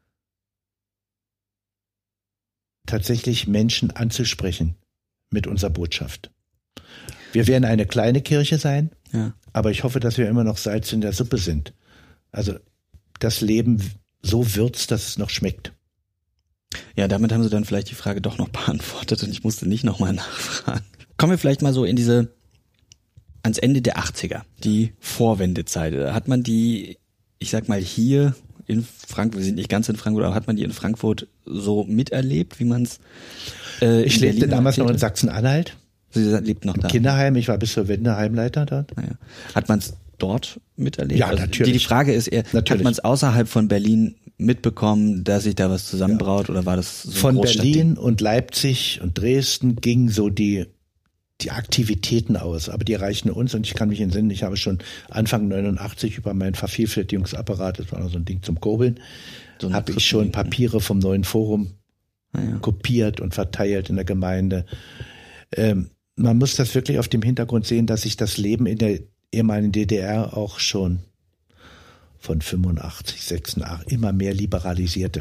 tatsächlich Menschen anzusprechen mit unserer Botschaft. Wir werden eine kleine Kirche sein, ja. aber ich hoffe, dass wir immer noch Salz in der Suppe sind. Also das Leben so würzt, dass es noch schmeckt. Ja, damit haben Sie dann vielleicht die Frage doch noch beantwortet und ich musste nicht nochmal nachfragen. Kommen wir vielleicht mal so in diese, ans Ende der achtziger, die Vorwendezeit. Hat man die, ich sag mal hier in Frankfurt, wir sind nicht ganz in Frankfurt, aber hat man die in Frankfurt so miterlebt, wie man es äh, Ich lebte Berlin damals noch in Sachsen-Anhalt. Sie lebt noch Im da. Kinderheim, ich war bis zur Wende Heimleiter dort. Naja. Hat man es dort miterlebt? Ja, also natürlich. Die, die Frage ist eher, natürlich. Hat man es außerhalb von Berlin mitbekommen, dass sich da was zusammenbraut, ja. oder war das so ein Von Berlin und Leipzig und Dresden gingen so die die Aktivitäten aus, aber die erreichen uns und ich kann mich entsinnen, ich habe schon Anfang neunundachtzig über meinen Vervielfältigungsapparat, das war noch so ein Ding zum Kurbeln, so habe ich schon Papiere vom neuen Forum ah, ja. kopiert und verteilt in der Gemeinde. Ähm, man muss das wirklich auf dem Hintergrund sehen, dass sich das Leben in der ehemaligen D D R auch schon von fünfundachtzig, sechsundachtzig immer mehr liberalisierte.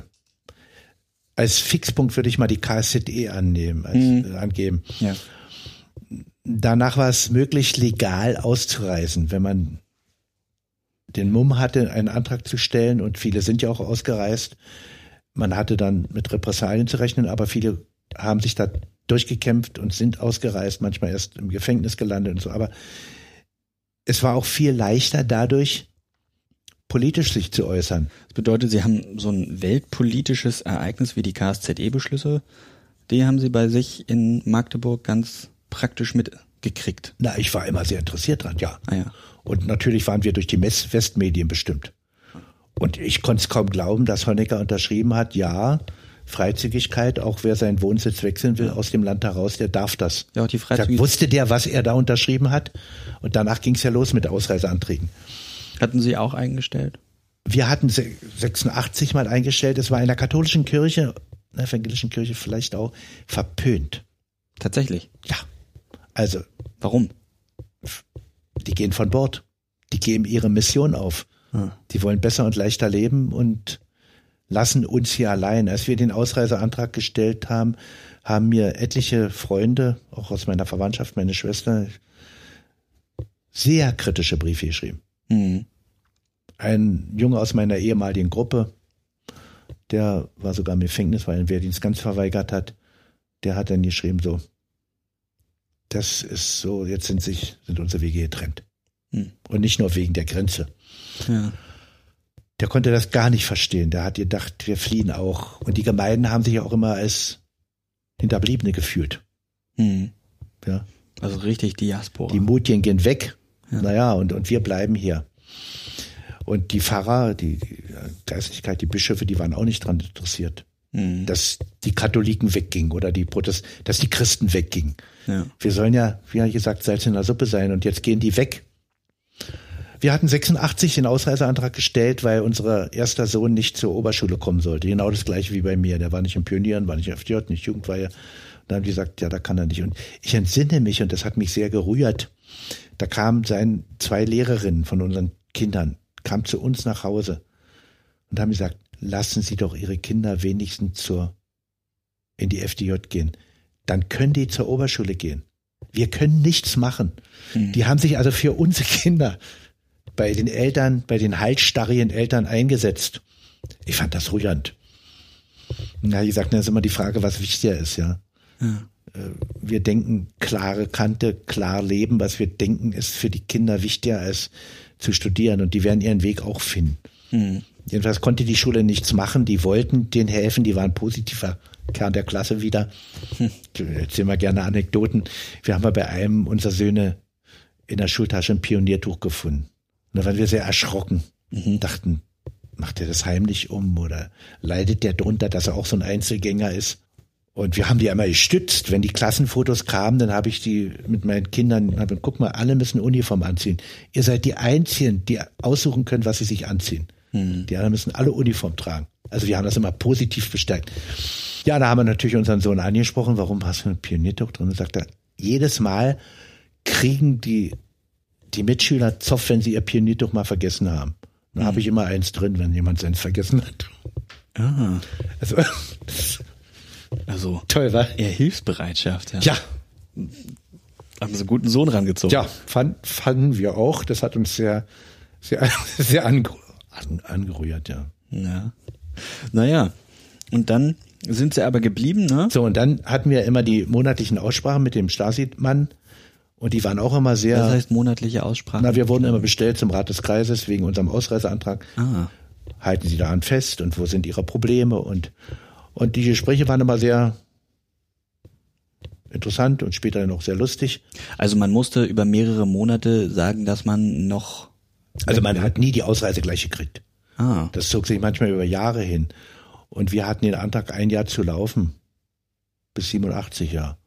Als Fixpunkt würde ich mal die K S Z E annehmen, als, mhm. äh, angeben. Ja. Danach war es möglich, legal auszureisen, wenn man den Mumm hatte, einen Antrag zu stellen und viele sind ja auch ausgereist. Man hatte dann mit Repressalien zu rechnen, aber viele haben sich da durchgekämpft und sind ausgereist, manchmal erst im Gefängnis gelandet und so. Aber es war auch viel leichter dadurch, politisch sich zu äußern. Das bedeutet, Sie haben so ein weltpolitisches Ereignis wie die K S Z E-Beschlüsse, die haben Sie bei sich in Magdeburg ganz praktisch mitgekriegt. Na, ich war immer sehr interessiert dran, ja. Ah, ja. Und natürlich waren wir durch die Westmedien bestimmt. Und ich konnte es kaum glauben, dass Honecker unterschrieben hat, ja, Freizügigkeit, auch wer seinen Wohnsitz wechseln will aus dem Land heraus, der darf das. Ja, auch die Freizügigkeit. Da wusste der, was er da unterschrieben hat. Und danach ging es ja los mit Ausreiseanträgen. Hatten Sie auch eingestellt? Wir hatten sechsundachtzig mal eingestellt. Es war in der katholischen Kirche, in der evangelischen Kirche vielleicht auch, verpönt. Tatsächlich? Ja. Also. Warum? Die gehen von Bord. Die geben ihre Mission auf. Hm. Die wollen besser und leichter leben und lassen uns hier allein. Als wir den Ausreiseantrag gestellt haben, haben mir etliche Freunde, auch aus meiner Verwandtschaft, meine Schwester, sehr kritische Briefe geschrieben. Mhm. Ein Junge aus meiner ehemaligen Gruppe, der war sogar im Gefängnis, weil er den Wehrdienst ganz verweigert hat, der hat dann geschrieben so, das ist so, jetzt sind sich, sind unsere Wege getrennt. Mhm. Und nicht nur wegen der Grenze. Ja. Der konnte das gar nicht verstehen. Der hat gedacht, wir fliehen auch. Und die Gemeinden haben sich auch immer als Hinterbliebene gefühlt. Mhm. Ja. Also richtig Diaspora. Die Mutien gehen weg. Ja. Naja, und, und wir bleiben hier. Und die Pfarrer, die, die Geistlichkeit, die Bischöfe, die waren auch nicht dran interessiert, mhm. dass die Katholiken weggingen oder die Protest, dass die Christen weggingen. Ja. Wir sollen ja, wie gesagt, Salz in der Suppe sein und jetzt gehen die weg. Wir hatten sechsundachtzig den Ausreiseantrag gestellt, weil unser erster Sohn nicht zur Oberschule kommen sollte. Genau das gleiche wie bei mir. Der war nicht im Pionieren, war nicht F J, nicht Jugendweihe. Dann haben die gesagt, ja, da kann er nicht. Und ich entsinne mich, und das hat mich sehr gerührt, da kamen sein zwei Lehrerinnen von unseren Kindern, kamen zu uns nach Hause und haben gesagt, lassen Sie doch Ihre Kinder wenigstens zur, in die F D J gehen. Dann können die zur Oberschule gehen. Wir können nichts machen. Mhm. Die haben sich also für unsere Kinder bei den Eltern, bei den halsstarrigen Eltern eingesetzt. Ich fand das rührend. Na, wie gesagt, das ist immer die Frage, was wichtiger ist, ja. ja. Wir denken klare Kante, klar leben. Was wir denken, ist für die Kinder wichtiger als zu studieren und die werden ihren Weg auch finden. Mhm. Jedenfalls konnte die Schule nichts machen. Die wollten denen helfen. Die waren positiver Kern der Klasse wieder. Hm. Erzählen wir gerne Anekdoten. Wir haben mal bei einem unserer Söhne in der Schultasche ein Pioniertuch gefunden. Und da waren wir sehr erschrocken. Mhm. Dachten, macht er das heimlich um oder leidet der drunter, dass er auch so ein Einzelgänger ist? Und wir haben die einmal gestützt. Wenn die Klassenfotos kamen, dann habe ich die mit meinen Kindern, hab, guck mal, alle müssen Uniform anziehen. Ihr seid die Einzigen, die aussuchen können, was sie sich anziehen. Mhm. Die anderen müssen alle Uniform tragen. Also wir haben das immer positiv bestärkt. Ja, da haben wir natürlich unseren Sohn angesprochen, warum hast du ein Pioniertuch drin? Und sagt er, jedes Mal kriegen die, die Mitschüler Zoff, wenn sie ihr Pioniertuch mal vergessen haben. Dann mhm. habe ich immer eins drin, wenn jemand seins vergessen hat. Ah. Also, also toll, wa? Eher Hilfsbereitschaft. Ja. ja. Haben sie einen guten Sohn rangezogen. Ja, fand, fanden wir auch. Das hat uns sehr, sehr, sehr ange, an, angerührt, ja. Ja. Naja, und dann sind sie aber geblieben, ne? So, und dann hatten wir immer die monatlichen Aussprachen mit dem Stasi-Mann. Und die waren auch immer sehr... Das heißt monatliche Aussprachen? Na, wir wurden immer bestellt zum Rat des Kreises wegen unserem Ausreiseantrag. Ah. Halten Sie daran fest und wo sind Ihre Probleme? Und, und die Gespräche waren immer sehr interessant und später dann auch sehr lustig. Also man musste über mehrere Monate sagen, dass man noch... Also man hat nie die Ausreise gleich gekriegt. Ah. Das zog sich manchmal über Jahre hin. Und wir hatten den Antrag, ein Jahr zu laufen. Bis siebenundachtzig Jahre.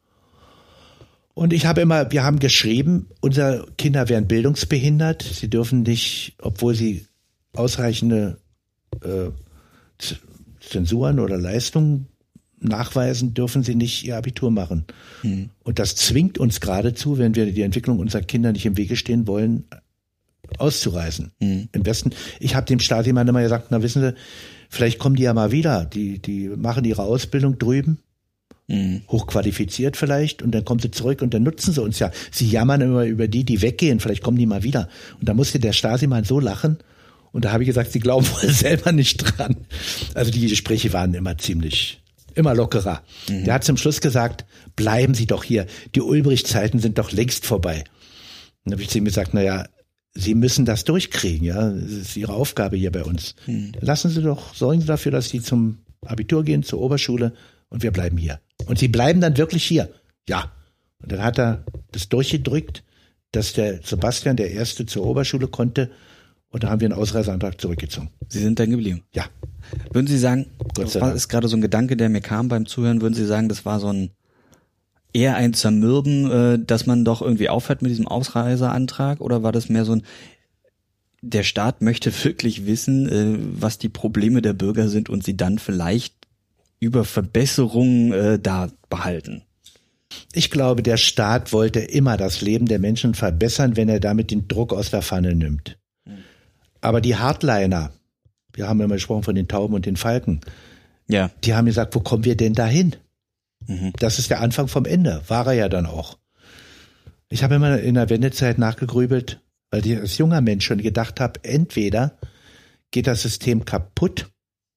Und ich habe immer, wir haben geschrieben, unsere Kinder werden bildungsbehindert. Sie dürfen nicht, obwohl sie ausreichende äh, Zensuren oder Leistungen nachweisen, dürfen sie nicht ihr Abitur machen. Mhm. Und das zwingt uns geradezu, wenn wir die Entwicklung unserer Kinder nicht im Wege stehen wollen, auszureisen. Mhm. Im Westen. Ich habe dem Stasi-Mann immer gesagt, na wissen Sie, vielleicht kommen die ja mal wieder. Die, die machen ihre Ausbildung drüben. Mhm. Hochqualifiziert vielleicht, und dann kommen sie zurück und dann nutzen sie uns ja. Sie jammern immer über die, die weggehen, vielleicht kommen die mal wieder. Und da musste der Stasi-Mann so lachen, und da habe ich gesagt, sie glauben wohl selber nicht dran. Also die Gespräche waren immer ziemlich, immer lockerer. Mhm. Der hat zum Schluss gesagt, bleiben Sie doch hier, die Ulbricht-Zeiten sind doch längst vorbei. Dann habe ich zu ihm gesagt, naja, Sie müssen das durchkriegen, ja, das ist Ihre Aufgabe hier bei uns. Mhm. Lassen Sie doch, sorgen Sie dafür, dass Sie zum Abitur gehen, zur Oberschule, und wir bleiben hier. Und sie bleiben dann wirklich hier. Ja. Und dann hat er das durchgedrückt, dass der Sebastian, der Erste, zur Oberschule konnte. Und da haben wir einen Ausreiseantrag zurückgezogen. Sie sind dann geblieben? Ja. Würden Sie sagen, das war, ist gerade so ein Gedanke, der mir kam beim Zuhören, würden Sie sagen, das war so ein eher ein Zermürben, äh, dass man doch irgendwie aufhört mit diesem Ausreiseantrag? Oder war das mehr so ein, der Staat möchte wirklich wissen, äh, was die Probleme der Bürger sind und sie dann vielleicht über Verbesserungen äh, da behalten? Ich glaube, der Staat wollte immer das Leben der Menschen verbessern, wenn er damit den Druck aus der Pfanne nimmt. Aber die Hardliner, wir haben immer gesprochen von den Tauben und den Falken, ja, die haben gesagt, wo kommen wir denn dahin? Mhm. Das ist der Anfang vom Ende, war er ja dann auch. Ich habe immer in der Wendezeit nachgegrübelt, weil ich als junger Mensch schon gedacht habe, entweder geht das System kaputt,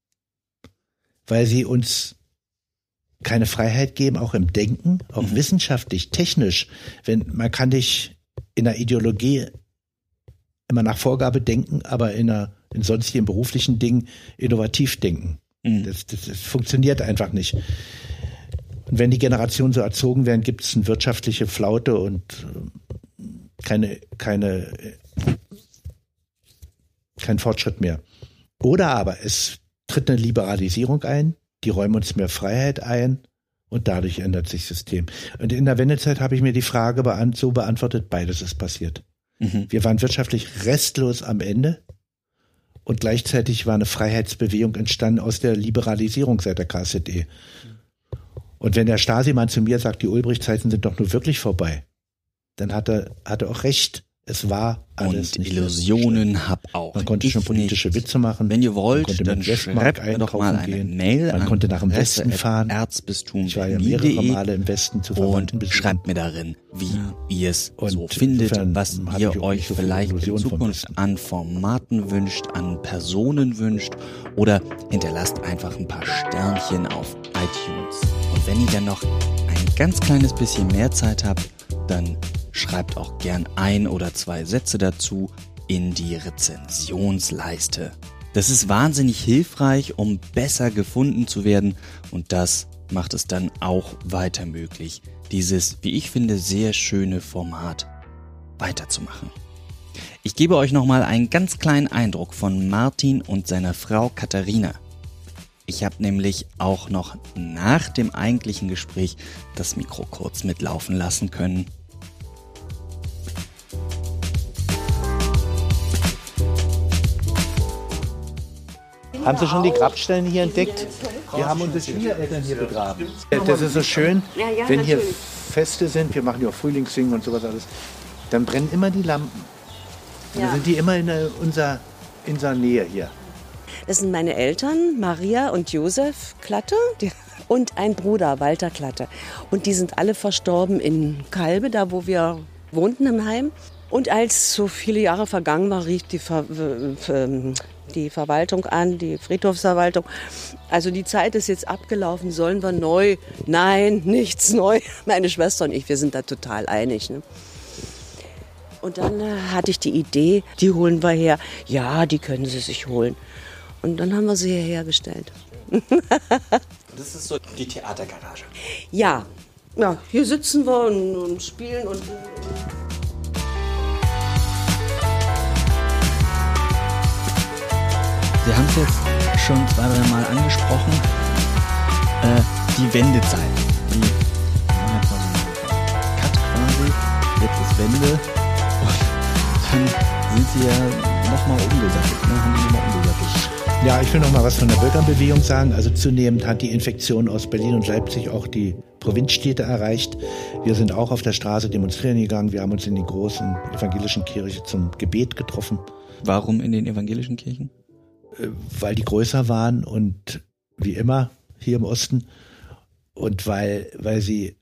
weil sie uns keine Freiheit geben, auch im Denken, auch mhm. wissenschaftlich, technisch. Wenn man kann nicht in der Ideologie immer nach Vorgabe denken, aber in, einer, in sonstigen beruflichen Dingen innovativ denken. Mhm. Das, das, das funktioniert einfach nicht. Und wenn die Generationen so erzogen werden, gibt es eine wirtschaftliche Flaute und keine, keine, kein Fortschritt mehr. Oder aber es tritt eine Liberalisierung ein, die räumen uns mehr Freiheit ein und dadurch ändert sich das System. Und in der Wendezeit habe ich mir die Frage beant- so beantwortet, beides ist passiert. Mhm. Wir waren wirtschaftlich restlos am Ende und gleichzeitig war eine Freiheitsbewegung entstanden aus der Liberalisierung seit der K S Z E. Und wenn der Stasi-Mann zu mir sagt, die Ulbricht-Zeiten sind doch nur wirklich vorbei, dann hat er, hat er auch recht. Es war alles und nicht Illusionen hab auch. Man konnte schon politische nicht. Witze machen. Wenn ihr wollt, man konnte dann schreibt mir doch mal eine gehen. Mail Man an konnte nach dem Westen fahren. Erzbistum ich war ja mehrere Male im Westen zu Verwandten und schreibt mir darin, wie ja. ihr es und so findet, was ihr euch so vielleicht in Zukunft an Formaten wünscht, an Personen wünscht, oder hinterlasst einfach ein paar Sternchen auf iTunes. Und wenn ihr dann noch ein ganz kleines bisschen mehr Zeit habt, dann schreibt auch gern ein oder zwei Sätze dazu in die Rezensionsleiste. Das ist wahnsinnig hilfreich, um besser gefunden zu werden und das macht es dann auch weiter möglich, dieses, wie ich finde, sehr schöne Format weiterzumachen. Ich gebe euch nochmal einen ganz kleinen Eindruck von Martin und seiner Frau Katharina. Ich habe nämlich auch noch nach dem eigentlichen Gespräch das Mikro kurz mitlaufen lassen können. Haben Sie schon die Grabstellen hier entdeckt? Wir haben unsere Schwiegereltern hier begraben. Das ist so schön, Ja, ja, wenn hier natürlich. Feste sind, wir machen ja auch Frühlingssingen und sowas alles, dann brennen immer die Lampen. Und Ja. dann sind die immer in der, unser, in unserer Nähe hier. Das sind meine Eltern, Maria und Josef Klatte die, und ein Bruder, Walter Klatte. Und die sind alle verstorben in Kalbe, da wo wir wohnten im Heim. Und als so viele Jahre vergangen war, rief die, Ver, äh, die Verwaltung an, die Friedhofsverwaltung. Also die Zeit ist jetzt abgelaufen, sollen wir neu? Nein, nichts neu. Meine Schwester und ich, wir sind da total einig. Ne? Und dann äh, hatte ich die Idee, die holen wir her. Ja, die können sie sich holen. Und dann haben wir sie hierher gestellt. Das ist so die Theatergarage. Ja, ja, hier sitzen wir und, und spielen und... Wir haben es jetzt schon zwei, drei Mal angesprochen. Äh, die Wendezeit. Die machen jetzt mal so einen Cut quasi. Jetzt ist Wende. Und dann sind sie ja nochmal umgesattelt. Ne? Haben die nochmal umgesattelt. Ja, ich will noch mal was von der Bürgerbewegung sagen. Also zunehmend hat die Infektion aus Berlin und Leipzig auch die Provinzstädte erreicht. Wir sind auch auf der Straße demonstrieren gegangen. Wir haben uns in die großen evangelischen Kirche zum Gebet getroffen. Warum in den evangelischen Kirchen? Weil die größer waren und wie immer hier im Osten und weil, weil sie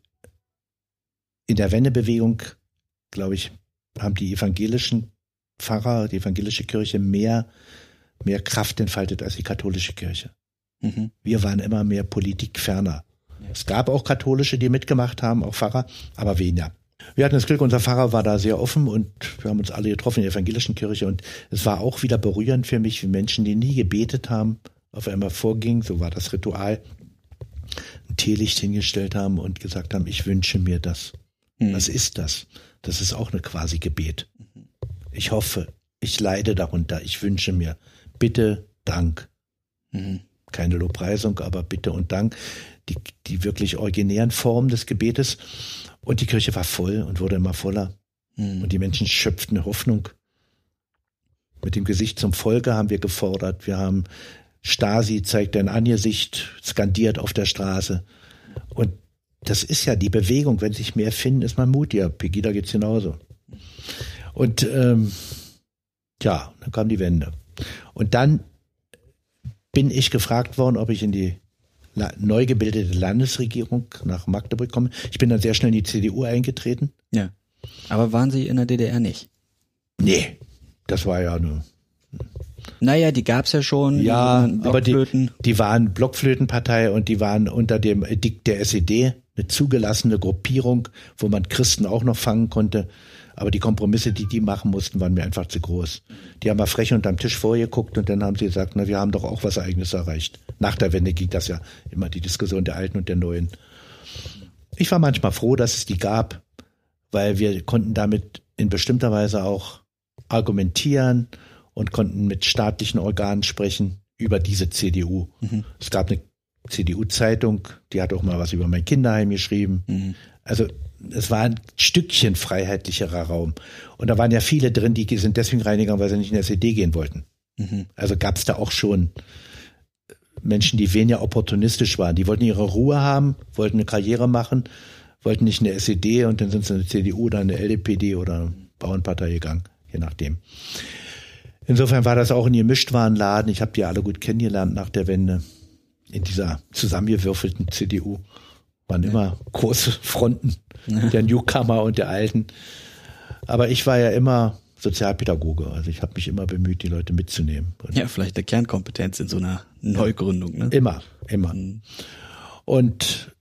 in der Wendebewegung, glaube ich, haben die evangelischen Pfarrer, die evangelische Kirche mehr, mehr Kraft entfaltet als die katholische Kirche. Mhm. Wir waren immer mehr politikferner. Ja. Es gab auch katholische, die mitgemacht haben, auch Pfarrer, aber weniger. Wir hatten das Glück, unser Pfarrer war da sehr offen und wir haben uns alle getroffen in der evangelischen Kirche und es war auch wieder berührend für mich, wie Menschen, die nie gebetet haben, auf einmal vorgingen, so war das Ritual, ein Teelicht hingestellt haben und gesagt haben, ich wünsche mir das. Mhm. Was ist das? Das ist auch eine quasi Gebet. Ich hoffe, ich leide darunter, ich wünsche mir Bitte, Dank. Mhm. Keine Lobpreisung, aber Bitte und Dank. Die, die wirklich originären Formen des Gebetes. Und die Kirche war voll und wurde immer voller. Mhm. Und die Menschen schöpften Hoffnung. Mit dem Gesicht zum Volke haben wir gefordert. Wir haben Stasi zeigt ein Angesicht skandiert auf der Straße. Und das ist ja die Bewegung. Wenn sich mehr finden, ist man mutiger. Pegida geht's genauso. Und ähm, ja, dann kam die Wende. Und dann bin ich gefragt worden, ob ich in die neu gebildete Landesregierung nach Magdeburg komme. Ich bin dann sehr schnell in die C D U eingetreten. Ja. Aber waren Sie in der D D R nicht? Nee, das war ja nur... Naja, die gab's ja schon. Ja, die aber die, die waren Blockflötenpartei und die waren unter dem Edikt der S E D eine zugelassene Gruppierung, wo man Christen auch noch fangen konnte. Aber die Kompromisse, die die machen mussten, waren mir einfach zu groß. Die haben mal frech unterm Tisch vorgeguckt und dann haben sie gesagt, na, wir haben doch auch was Eigenes erreicht. Nach der Wende ging das ja immer die Diskussion der Alten und der Neuen. Ich war manchmal froh, dass es die gab, weil wir konnten damit in bestimmter Weise auch argumentieren und konnten mit staatlichen Organen sprechen über diese C D U. Mhm. Es gab eine C D U-Zeitung, die hat auch mal was über mein Kinderheim geschrieben. Mhm. Also es war ein Stückchen freiheitlicherer Raum. Und da waren ja viele drin, die sind deswegen reingegangen, weil sie nicht in der S E D gehen wollten. Mhm. Also gab es da auch schon Menschen, die weniger opportunistisch waren. Die wollten ihre Ruhe haben, wollten eine Karriere machen, wollten nicht in der S E D und dann sind sie in der C D U oder in der L D P D oder eine Bauernpartei gegangen, je nachdem. Insofern war das auch ein Gemischtwarenladen. Ich habe die alle gut kennengelernt nach der Wende. In dieser zusammengewürfelten C D U waren ja immer große Fronten, ja, der Newcomer und der Alten. Aber ich war ja immer Sozialpädagoge. Also ich habe mich immer bemüht, die Leute mitzunehmen. Und ja, vielleicht eine Kernkompetenz in so einer Neugründung. Ne? Immer, immer. Mhm. Und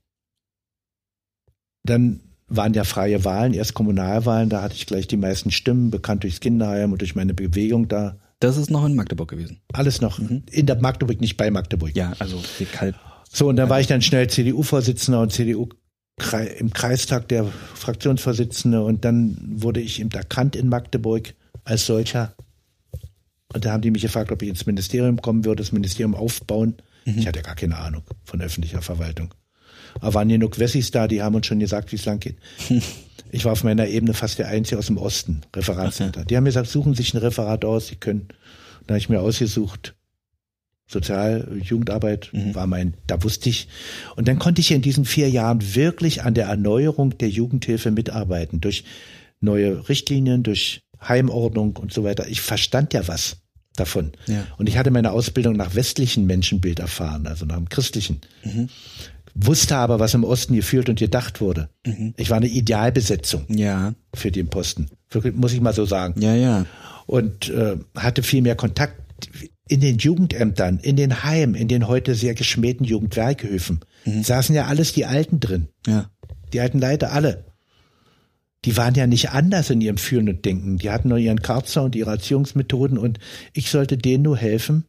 dann waren ja freie Wahlen, erst Kommunalwahlen, da hatte ich gleich die meisten Stimmen, bekannt durchs Kinderheim und durch meine Bewegung da Das ist noch in Magdeburg gewesen. Alles noch mhm. in der Magdeburg, nicht bei Magdeburg. Ja, also die Kalb. So, und dann war ich dann schnell C D U-Vorsitzender und C D U im Kreistag der Fraktionsvorsitzende und dann wurde ich eben erkannt in Magdeburg als solcher. Und da haben die mich gefragt, ob ich ins Ministerium kommen würde, das Ministerium aufbauen. Mhm. Ich hatte gar keine Ahnung von öffentlicher Verwaltung. Aber waren genug Wessis da, die haben uns schon gesagt, wie es lang geht. Ich war auf meiner Ebene fast der Einzige aus dem Osten, Referatsleiter. Okay. Die haben mir gesagt, suchen sich ein Referat aus, sie können. Da habe ich mir ausgesucht, Sozial-, Jugendarbeit mhm. war mein, da wusste ich. Und dann konnte ich in diesen vier Jahren wirklich an der Erneuerung der Jugendhilfe mitarbeiten, durch neue Richtlinien, durch Heimordnung und so weiter. Ich verstand ja was davon. Ja. Und ich hatte meine Ausbildung nach westlichem Menschenbild erfahren, also nach dem christlichen. Mhm. Wusste aber, was im Osten gefühlt und gedacht wurde. Mhm. Ich war eine Idealbesetzung ja. für den Posten. Wirklich, muss ich mal so sagen. Ja, ja. Und äh, hatte viel mehr Kontakt in den Jugendämtern, in den Heimen, in den heute sehr geschmähten Jugendwerkhöfen. Mhm. Saßen ja alles die Alten drin. Ja. Die alten Leute, alle. Die waren ja nicht anders in ihrem Fühlen und Denken. Die hatten nur ihren Karzer und ihre Erziehungsmethoden und ich sollte denen nur helfen,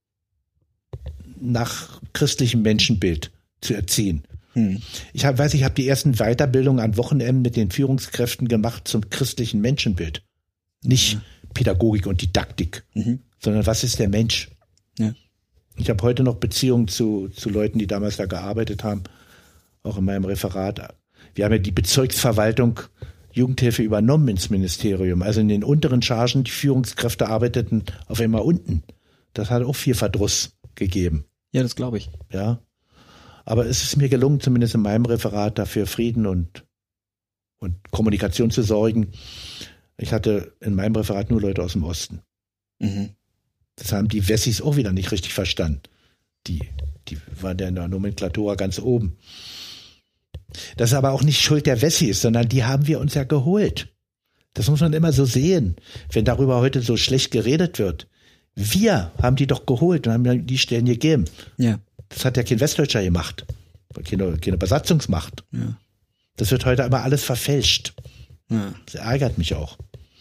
nach christlichem Menschenbild zu erziehen. Hm. Ich hab, weiß, ich habe die ersten Weiterbildungen an Wochenenden mit den Führungskräften gemacht zum christlichen Menschenbild. Nicht ja. Pädagogik und Didaktik, mhm. sondern was ist der Mensch? Ja. Ich habe heute noch Beziehungen zu, zu Leuten, die damals da gearbeitet haben, auch in meinem Referat. Wir haben ja die Bezirksverwaltung Jugendhilfe übernommen ins Ministerium. Also in den unteren Chargen, die Führungskräfte arbeiteten auf einmal unten. Das hat auch viel Verdruss gegeben. Ja, das glaube ich. Ja. Aber es ist mir gelungen, zumindest in meinem Referat, dafür Frieden und, und Kommunikation zu sorgen. Ich hatte in meinem Referat nur Leute aus dem Osten. Mhm. Das haben die Wessis auch wieder nicht richtig verstanden. Die, die waren ja in der Nomenklatura ganz oben. Das ist aber auch nicht Schuld der Wessis, sondern die haben wir uns ja geholt. Das muss man immer so sehen, wenn darüber heute so schlecht geredet wird. Wir haben die doch geholt und haben die Stellen gegeben. Ja. Das hat ja kein Westdeutscher gemacht. Keine, keine Besatzungsmacht. Ja. Das wird heute aber alles verfälscht. Ja. Das ärgert mich auch.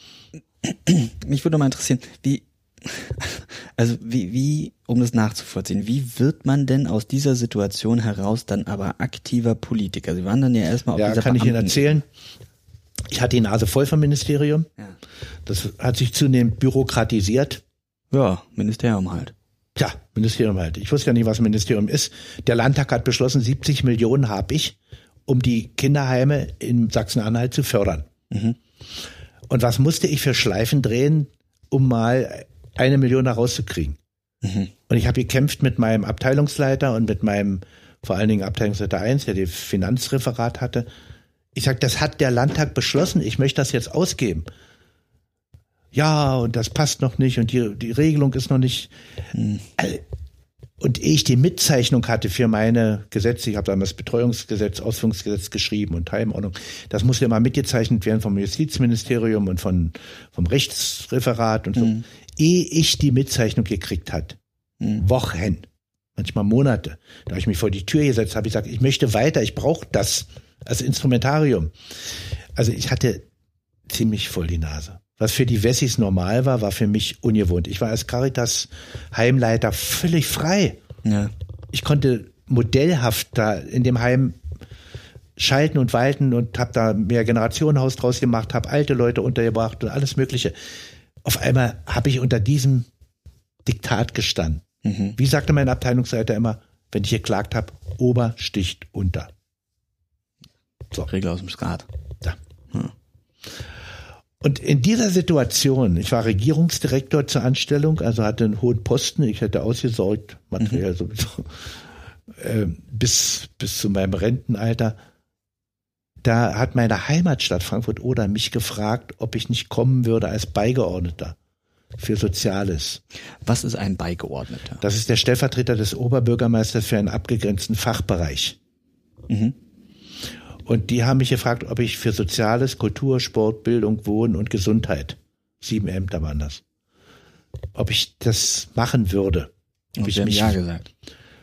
Mich würde mal interessieren, wie, also wie, wie, um das nachzuvollziehen, wie wird man denn aus dieser Situation heraus dann aber aktiver Politiker? Sie waren dann ja erstmal auf ja, dieser kann Beamten- ich Ihnen erzählen. Ich hatte die Nase voll vom Ministerium. Ja. Das hat sich zunehmend bürokratisiert. Ja, Ministerium halt. Tja, Ministerium halt. Ich wusste ja nicht, was Ministerium ist. Der Landtag hat beschlossen, siebzig Millionen habe ich, um die Kinderheime in Sachsen-Anhalt zu fördern. Mhm. Und was musste ich für Schleifen drehen, um mal eine Million da rauszukriegen? Mhm. Und ich habe gekämpft mit meinem Abteilungsleiter und mit meinem, vor allen Dingen Abteilungsleiter eins, der das Finanzreferat hatte. Ich sag, das hat der Landtag beschlossen, ich möchte das jetzt ausgeben. Ja, und das passt noch nicht und die, die Regelung ist noch nicht. Mhm. Und ehe ich die Mitzeichnung hatte für meine Gesetze, ich habe damals Betreuungsgesetz, Ausführungsgesetz geschrieben und Heimordnung, das musste ja mal mitgezeichnet werden vom Justizministerium und von, vom Rechtsreferat und so. Mhm. Ehe ich die Mitzeichnung gekriegt hat, mhm. Wochen, manchmal Monate, da habe ich mich vor die Tür gesetzt, habe ich gesagt, ich möchte weiter, ich brauche das als Instrumentarium. Also ich hatte ziemlich voll die Nase. Was für die Wessis normal war, war für mich ungewohnt. Ich war als Caritas-Heimleiter völlig frei. Ja. Ich konnte modellhaft da in dem Heim schalten und walten und habe da mehr Generationenhaus draus gemacht, habe alte Leute untergebracht und alles Mögliche. Auf einmal habe ich unter diesem Diktat gestanden. Mhm. Wie sagte mein Abteilungsleiter immer, wenn ich geklagt habe, Ober sticht unter. So. Regel aus dem Skat. Ja. Hm. Und in dieser Situation, ich war Regierungsdirektor zur Anstellung, also hatte einen hohen Posten, ich hätte ausgesorgt, materiell mhm. sowieso, äh, bis, bis zu meinem Rentenalter. Da hat meine Heimatstadt Frankfurt-Oder mich gefragt, ob ich nicht kommen würde als Beigeordneter für Soziales. Was ist ein Beigeordneter? Das ist der Stellvertreter des Oberbürgermeisters für einen abgegrenzten Fachbereich. Mhm. Und die haben mich gefragt, ob ich für Soziales, Kultur, Sport, Bildung, Wohnen und Gesundheit, sieben Ämter waren das, ob ich das machen würde. Und Sie haben ja gesagt.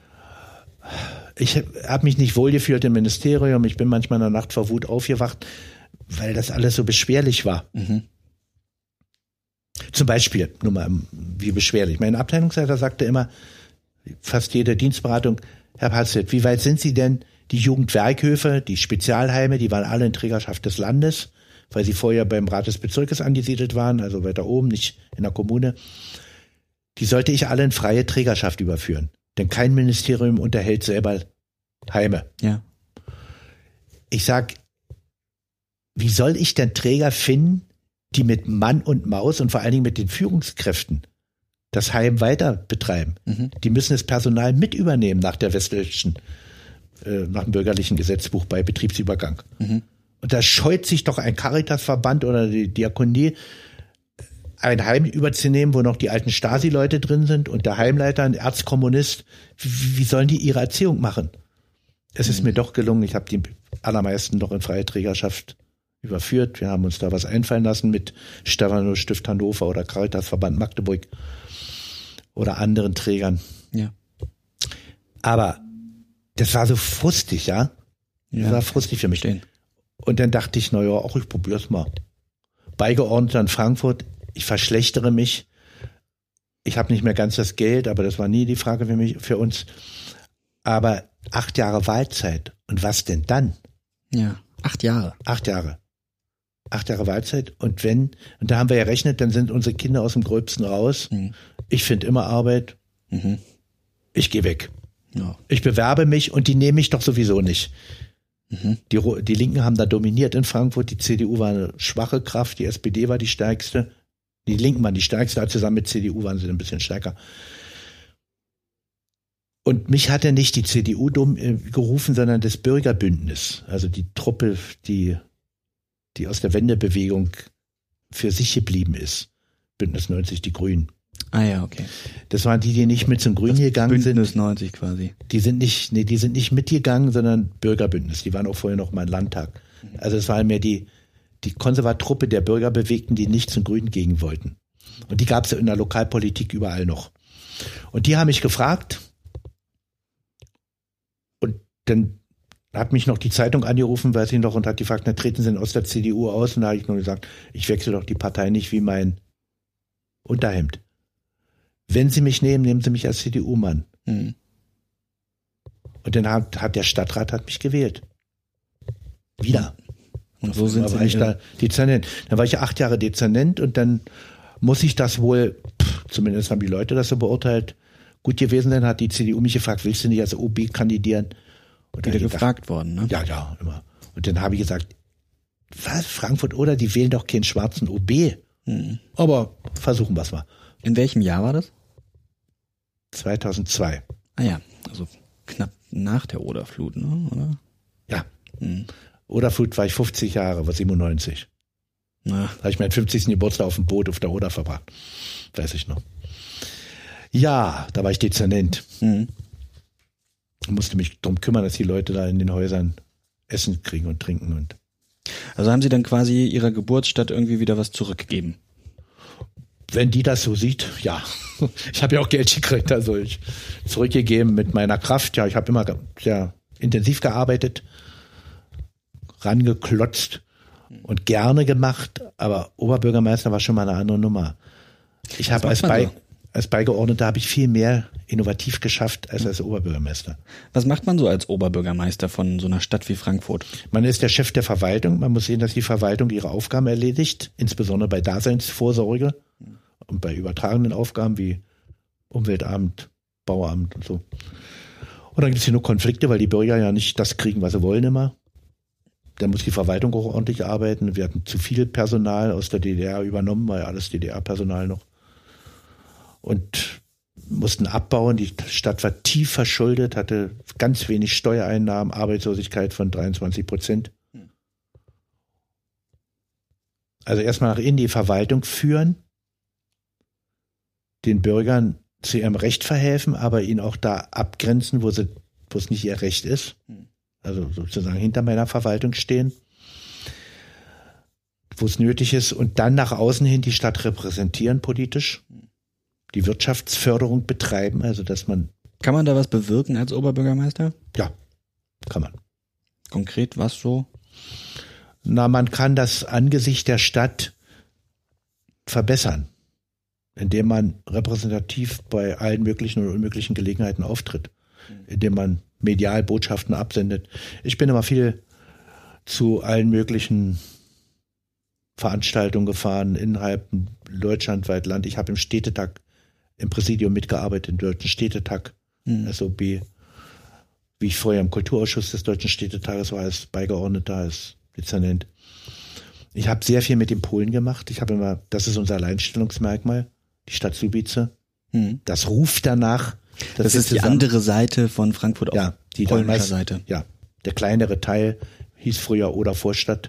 Ich habe mich nicht wohlgefühlt im Ministerium. Ich bin manchmal in der Nacht vor Wut aufgewacht, weil das alles so beschwerlich war. Mhm. Zum Beispiel, nur mal, wie beschwerlich. Mein Abteilungsleiter sagte immer, fast jede Dienstberatung, Herr Patzelt, wie weit sind Sie denn? Die Jugendwerkhöfe, die Spezialheime, die waren alle in Trägerschaft des Landes, weil sie vorher beim Rat des Bezirkes angesiedelt waren, also weiter oben, nicht in der Kommune. Die sollte ich alle in freie Trägerschaft überführen. Denn kein Ministerium unterhält selber Heime. Ja. Ich sag, wie soll ich denn Träger finden, die mit Mann und Maus und vor allen Dingen mit den Führungskräften das Heim weiter betreiben? Mhm. Die müssen das Personal mit übernehmen nach der westdeutschen, äh, nach dem bürgerlichen Gesetzbuch bei Betriebsübergang. Mhm. Und da scheut sich doch ein Caritasverband oder die Diakonie, ein Heim überzunehmen, wo noch die alten Stasi-Leute drin sind und der Heimleiter ein Erzkommunist. Wie, wie sollen die ihre Erziehung machen? Es ist mhm. mir doch gelungen, ich habe die allermeisten noch in freie Trägerschaft überführt. Wir haben uns da was einfallen lassen mit Stephanus Stift Hannover oder Caritasverband Magdeburg oder anderen Trägern. Ja. Aber das war so frustig, ja? Das ja, war frustig für mich. Verstehen. Und dann dachte ich, na ja, auch ich probier's mal. Beigeordneter in Frankfurt, ich verschlechtere mich. Ich habe nicht mehr ganz das Geld, aber das war nie die Frage für mich, für uns. Aber acht Jahre Wahlzeit. Und was denn dann? Ja, acht Jahre. Acht Jahre. Acht Jahre Wahlzeit. Und wenn, und da haben wir ja rechnet, dann sind unsere Kinder aus dem Gröbsten raus. Mhm. Ich finde immer Arbeit. Mhm. Ich gehe weg. Ja. Ich bewerbe mich und die nehmen mich doch sowieso nicht. Mhm. Die, die Linken haben da dominiert in Frankfurt. Die C D U war eine schwache Kraft. Die S P D war die stärkste. Die Linken waren die stärkste. Zusammen mit C D U waren sie ein bisschen stärker. Und mich hat ja nicht die C D U gerufen, sondern das Bürgerbündnis. Also die Truppe, die, die aus der Wendebewegung für sich geblieben ist. Bündnis neunzig, die Grünen. Ah ja, okay. Das waren die, die nicht mit zum Grünen das gegangen Bündnis sind. Bündnis neunzig quasi. Die sind nicht, nee, die sind nicht mitgegangen, sondern Bürgerbündnis. Die waren auch vorher noch mal im Landtag. Also es war mehr die, die Konservatruppe der Bürgerbewegten, die nicht zum Grünen gehen wollten. Und die gab es ja in der Lokalpolitik überall noch. Und die haben mich gefragt, und dann hat mich noch die Zeitung angerufen, weiß ich noch, und hat gefragt, na, treten Sie denn aus der C D U aus? Und da habe ich nur gesagt, ich wechsle doch die Partei nicht wie mein Unterhemd. Wenn Sie mich nehmen, nehmen Sie mich als C D U-Mann. Mhm. Und dann hat, hat der Stadtrat hat mich gewählt. Wieder. Und so sind da Sie war ich da Dezernent. Dann war ich acht Jahre Dezernent und dann muss ich das wohl, pff, zumindest haben die Leute das so beurteilt, gut gewesen sein, hat die C D U mich gefragt, willst du nicht als O B kandidieren? Und wieder gefragt worden, ne? Ja, ja, immer. Und dann habe ich gesagt, was, Frankfurt oder, die wählen doch keinen schwarzen O B. Mhm. Aber versuchen wir es mal. In welchem Jahr war das? zweitausendzwei. Ah ja, also knapp nach der Oderflut, ne? Oder? Ja. Mhm. Oderflut war ich fünfzig Jahre, war siebenundneunzig. Na. Da habe ich meinen fünfzigsten Geburtstag auf dem Boot auf der Oder verbracht. Weiß ich noch. Ja, da war ich Dezernent. Mhm. Ich musste mich darum kümmern, dass die Leute da in den Häusern Essen kriegen und trinken. Und also haben Sie dann quasi Ihrer Geburtsstadt irgendwie wieder was zurückgegeben? Wenn die das so sieht, ja. Ich habe ja auch Geld gekriegt, also ich zurückgegeben mit meiner Kraft. Ja, ich habe immer sehr intensiv gearbeitet, rangeklotzt und gerne gemacht, aber Oberbürgermeister war schon mal eine andere Nummer. Ich habe als, Bei, als Beigeordneter habe ich viel mehr innovativ geschafft als als Oberbürgermeister. Was macht man so als Oberbürgermeister von so einer Stadt wie Frankfurt? Man ist der Chef der Verwaltung. Man muss sehen, dass die Verwaltung ihre Aufgaben erledigt, insbesondere bei Daseinsvorsorge und bei übertragenen Aufgaben wie Umweltamt, Bauamt und so. Und dann gibt es hier nur Konflikte, weil die Bürger ja nicht das kriegen, was sie wollen immer. Dann muss die Verwaltung auch ordentlich arbeiten. Wir hatten zu viel Personal aus der D D R übernommen, war ja alles D D R-Personal noch. Und mussten abbauen. Die Stadt war tief verschuldet, hatte ganz wenig Steuereinnahmen, Arbeitslosigkeit von dreiundzwanzig Prozent. Also erstmal nach innen die Verwaltung führen, den Bürgern zu ihrem Recht verhelfen, aber ihnen auch da abgrenzen, wo, sie, wo es nicht ihr Recht ist. Also sozusagen hinter meiner Verwaltung stehen, wo es nötig ist, und dann nach außen hin die Stadt repräsentieren politisch, die Wirtschaftsförderung betreiben, also dass man... Kann man da was bewirken als Oberbürgermeister? Ja, kann man. Konkret was so? Na, man kann das Angesicht der Stadt verbessern. indem man repräsentativ bei allen möglichen und unmöglichen Gelegenheiten auftritt, indem man medial Botschaften absendet. Ich bin immer viel zu allen möglichen Veranstaltungen gefahren, innerhalb deutschlandweit Land. Ich habe im Städtetag, im Präsidium mitgearbeitet, im Deutschen Städtetag, mhm. S O B, wie ich vorher im Kulturausschuss des Deutschen Städtetages war, als Beigeordneter, als Dezernent. Ich habe sehr viel mit den Polen gemacht. Ich habe immer, das ist unser Alleinstellungsmerkmal, die Stadt Słubice. Mhm. Das ruft danach. Das, das ist die zusammen. andere Seite von Frankfurt, auf ja, die polnischer damals, Seite. Ja, der kleinere Teil hieß früher Oder Vorstadt.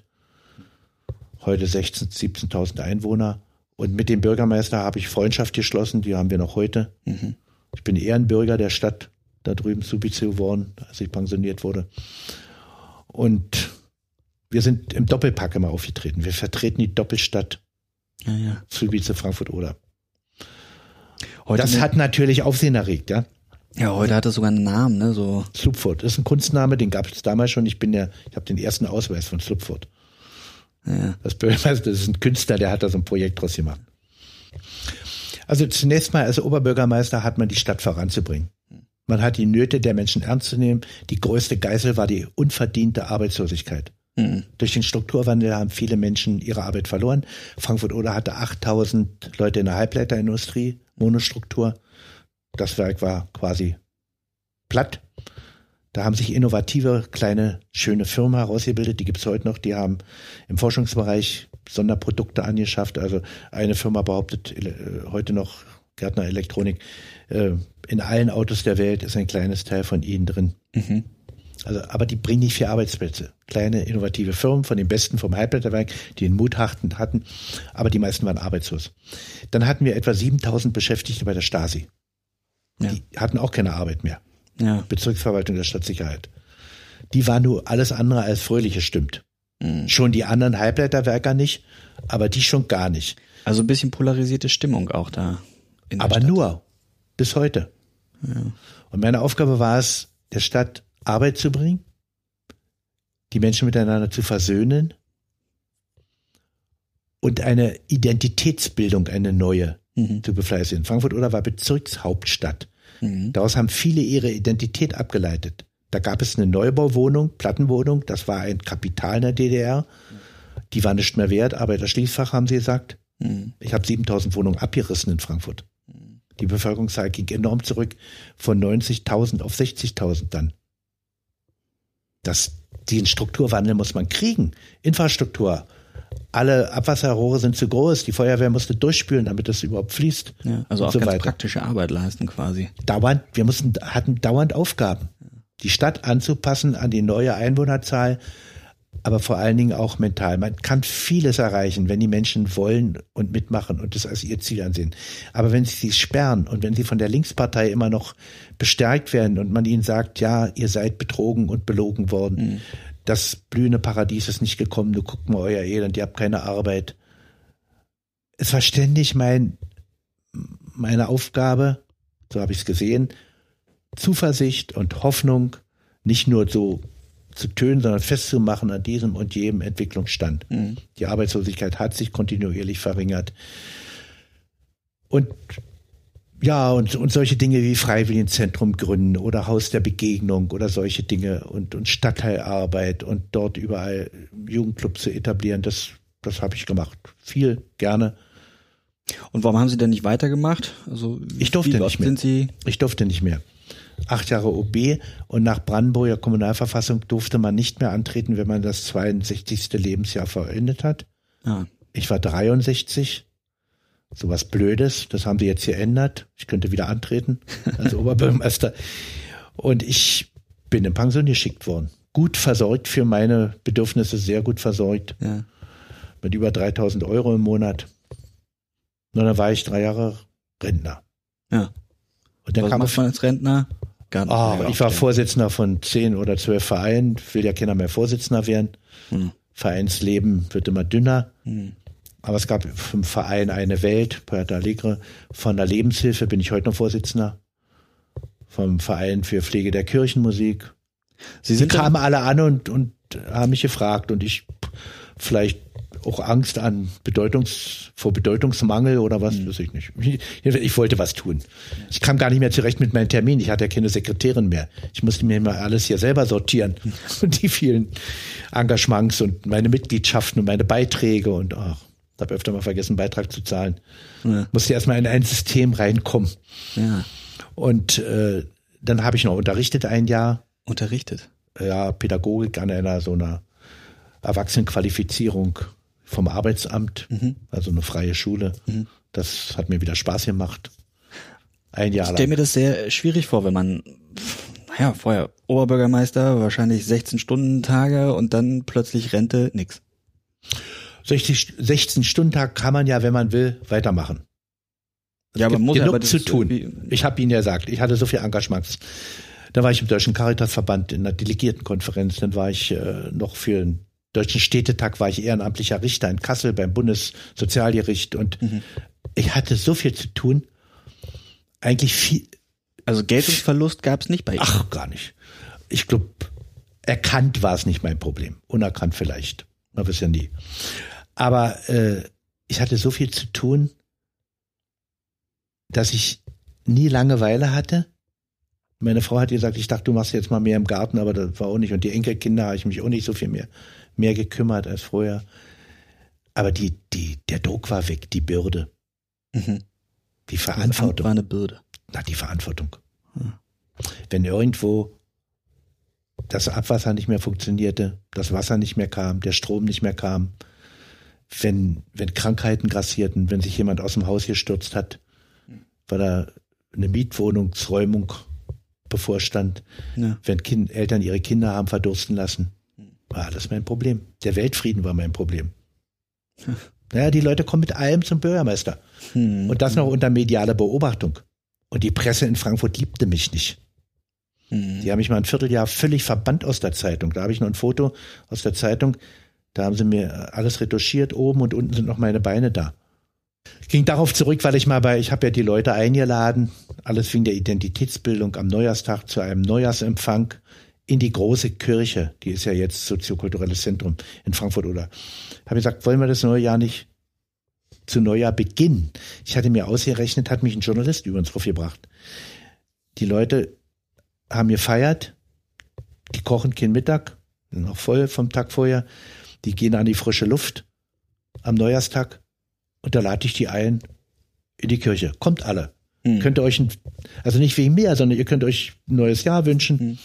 Heute sechzehntausend, siebzehntausend Einwohner. Und mit dem Bürgermeister habe ich Freundschaft geschlossen, die haben wir noch heute. Mhm. Ich bin Ehrenbürger der Stadt da drüben Słubice geworden, als ich pensioniert wurde. Und wir sind im Doppelpack immer aufgetreten. Wir vertreten die Doppelstadt ja, ja. Słubice, Frankfurt Oder. Heute das hat natürlich Aufsehen erregt, ja. Ja, heute hat er sogar einen Namen, ne? So. Slupfurt, das ist ein Kunstname, den gab es damals schon. Ich bin der, ich habe den ersten Ausweis von Slupfurt. Ja. Das Bürgermeister, das ist ein Künstler, der hat da so ein Projekt draus gemacht. Also zunächst mal als Oberbürgermeister hat man die Stadt voranzubringen. Man hat die Nöte der Menschen ernst zu nehmen. Die größte Geißel war die unverdiente Arbeitslosigkeit. Mhm. Durch den Strukturwandel haben viele Menschen ihre Arbeit verloren. Frankfurt Oder hatte achttausend Leute in der Halbleiterindustrie, Monostruktur. Das Werk war quasi platt. Da haben sich innovative, kleine, schöne Firmen herausgebildet, die gibt's heute noch. Die haben im Forschungsbereich Sonderprodukte angeschafft. Also eine Firma behauptet äh, heute noch, Gärtner Elektronik, äh, in allen Autos der Welt ist ein kleines Teil von ihnen drin. Mhm. Also, aber die bringen nicht viel Arbeitsplätze. Kleine, innovative Firmen von den Besten vom Halbleiterwerk, die den Mut hatten, hatten, aber die meisten waren arbeitslos. Dann hatten wir etwa siebentausend Beschäftigte bei der Stasi. Ja. Die hatten auch keine Arbeit mehr. Ja. Bezirksverwaltung der Stadtsicherheit. Die waren nur alles andere als fröhlich gestimmt. Mhm. Schon die anderen Halbleiterwerker nicht, aber die schon gar nicht. Also ein bisschen polarisierte Stimmung auch da in der Aber Stadt. Nur bis heute. Ja. Und meine Aufgabe war es, der Stadt Arbeit zu bringen, die Menschen miteinander zu versöhnen und eine Identitätsbildung, eine neue, mhm. zu befleißigen. Frankfurt Oder war Bezirkshauptstadt. Mhm. Daraus haben viele ihre Identität abgeleitet. Da gab es eine Neubauwohnung, Plattenwohnung, das war ein Kapital in der D D R. Die war nicht mehr wert, Arbeiterschließfach haben sie gesagt. Mhm. Ich habe siebentausend Wohnungen abgerissen in Frankfurt. Mhm. Die Bevölkerungszahl ging enorm zurück, von neunzigtausend auf sechzigtausend dann. Das, den Strukturwandel muss man kriegen. Infrastruktur. Alle Abwasserrohre sind zu groß. Die Feuerwehr musste durchspülen, damit es überhaupt fließt. Ja, also auch so ganz weiter. Praktische Arbeit leisten quasi. Dauernd, wir mussten, hatten dauernd Aufgaben. Die Stadt anzupassen an die neue Einwohnerzahl, aber vor allen Dingen auch mental. Man kann vieles erreichen, wenn die Menschen wollen und mitmachen und das als ihr Ziel ansehen. Aber wenn sie sie sperren und wenn sie von der Linkspartei immer noch bestärkt werden und man ihnen sagt, ja, ihr seid betrogen und belogen worden, mhm. das blühende Paradies ist nicht gekommen, nur guckt mal euer Elend, ihr habt keine Arbeit. Es war ständig mein, meine Aufgabe, so habe ich es gesehen, Zuversicht und Hoffnung, nicht nur so zu tönen, sondern festzumachen an diesem und jedem Entwicklungsstand. Mhm. Die Arbeitslosigkeit hat sich kontinuierlich verringert. Und ja, und, und solche Dinge wie Freiwilligenzentrum gründen oder Haus der Begegnung oder solche Dinge und, und Stadtteilarbeit und dort überall Jugendclubs zu etablieren, das, das habe ich gemacht. Viel, gerne. Und warum haben Sie denn nicht weitergemacht? Also ich durfte nicht mehr. Sind Sie? Ich durfte nicht mehr. Acht Jahre O B und nach Brandenburger Kommunalverfassung durfte man nicht mehr antreten, wenn man das zweiundsechzigste Lebensjahr vollendet hat. Ah. Ich war dreiundsechzig. Sowas Blödes, das haben sie jetzt geändert. Ich könnte wieder antreten als Oberbürgermeister. Und ich bin in Pension geschickt worden. Gut versorgt für meine Bedürfnisse, sehr gut versorgt. Ja. Mit über dreitausend Euro im Monat. Und dann war ich drei Jahre Rentner. Ja. Und dann Was kam macht man als Rentner? Gar nicht oh, ich war Vorsitzender von zehn oder zwölf Vereinen. Will ja keiner mehr Vorsitzender werden. Hm. Vereinsleben wird immer dünner. Hm. Aber es gab im Verein Eine Welt, Puerto Alegre. Von der Lebenshilfe bin ich heute noch Vorsitzender. Vom Verein für Pflege der Kirchenmusik. Sie sind Die kamen alle an und, und haben mich gefragt. Und ich vielleicht auch Angst an Bedeutungs, vor Bedeutungsmangel oder was, mhm. weiß ich nicht. Ich, ich wollte was tun. Ich kam gar nicht mehr zurecht mit meinen Terminen. Ich hatte ja keine Sekretärin mehr. Ich musste mir immer alles hier selber sortieren. Mhm. Und die vielen Engagements und meine Mitgliedschaften und meine Beiträge und ach, habe öfter mal vergessen, einen Beitrag zu zahlen. Ja. Musste erstmal in ein System reinkommen. Ja. Und äh, dann habe ich noch unterrichtet ein Jahr. Unterrichtet? Ja, Pädagogik an einer so einer Erwachsenenqualifizierung vom Arbeitsamt, mhm. also eine freie Schule. Mhm. Das hat mir wieder Spaß gemacht. Ein Jahr lang. Ich stelle mir das sehr schwierig vor, wenn man, naja, vorher Oberbürgermeister, wahrscheinlich sechzehn Stunden Tage und dann plötzlich Rente, nix. sechzehn Stunden Tag kann man ja, wenn man will, weitermachen. Es ja, aber muss genug aber das zu tun. Ich habe Ihnen ja gesagt, ich hatte so viel Engagements. Da war ich im Deutschen Caritasverband in der Delegiertenkonferenz, dann war ich äh, noch für den Deutschen Städtetag, war ich ehrenamtlicher Richter in Kassel beim Bundessozialgericht und mhm. ich hatte so viel zu tun. Eigentlich viel. Also Geltungsverlust gab es nicht bei Ihnen? Ach, gar nicht. Ich glaube, erkannt war es nicht mein Problem. Unerkannt vielleicht. Man weiß ja nie. Aber äh, ich hatte so viel zu tun, dass ich nie Langeweile hatte. Meine Frau hat gesagt, ich dachte, du machst jetzt mal mehr im Garten, aber das war auch nicht. Und die Enkelkinder habe ich mich auch nicht so viel mehr, mehr gekümmert als vorher. Aber die, die, der Druck war weg, die Bürde. Mhm. Die Verantwortung. Das war eine Bürde. Na, die Verantwortung. Hm. Wenn irgendwo das Abwasser nicht mehr funktionierte, das Wasser nicht mehr kam, der Strom nicht mehr kam, wenn, wenn Krankheiten grassierten, wenn sich jemand aus dem Haus gestürzt hat, weil da eine Mietwohnungsräumung bevorstand, ja. wenn kind, Eltern ihre Kinder haben verdursten lassen, war das mein Problem. Der Weltfrieden war mein Problem. Hm. Naja, die Leute kommen mit allem zum Bürgermeister. Hm. Und das noch unter medialer Beobachtung. Und die Presse in Frankfurt liebte mich nicht. Hm. Die haben mich mal ein Vierteljahr völlig verbannt aus der Zeitung. Da habe ich noch ein Foto aus der Zeitung. Da haben sie mir alles retuschiert. Oben und unten sind noch meine Beine da. Ging darauf zurück, weil ich mal bei, ich habe ja die Leute eingeladen, alles wegen der Identitätsbildung am Neujahrstag zu einem Neujahrsempfang in die große Kirche. Die ist ja jetzt soziokulturelles Zentrum in Frankfurt, oder? Habe gesagt, wollen wir das neue Jahr nicht zu Neujahr beginnen? Ich hatte mir ausgerechnet, hat mich ein Journalist übrigens drauf gebracht. Die Leute haben gefeiert, die kochen keinen Mittag, sind noch voll vom Tag vorher, die gehen an die frische Luft am Neujahrstag und da lade ich die ein in die Kirche. Kommt alle. Hm. Könnt ihr euch, ein, also nicht wegen mir, sondern ihr könnt euch ein neues Jahr wünschen. Hm.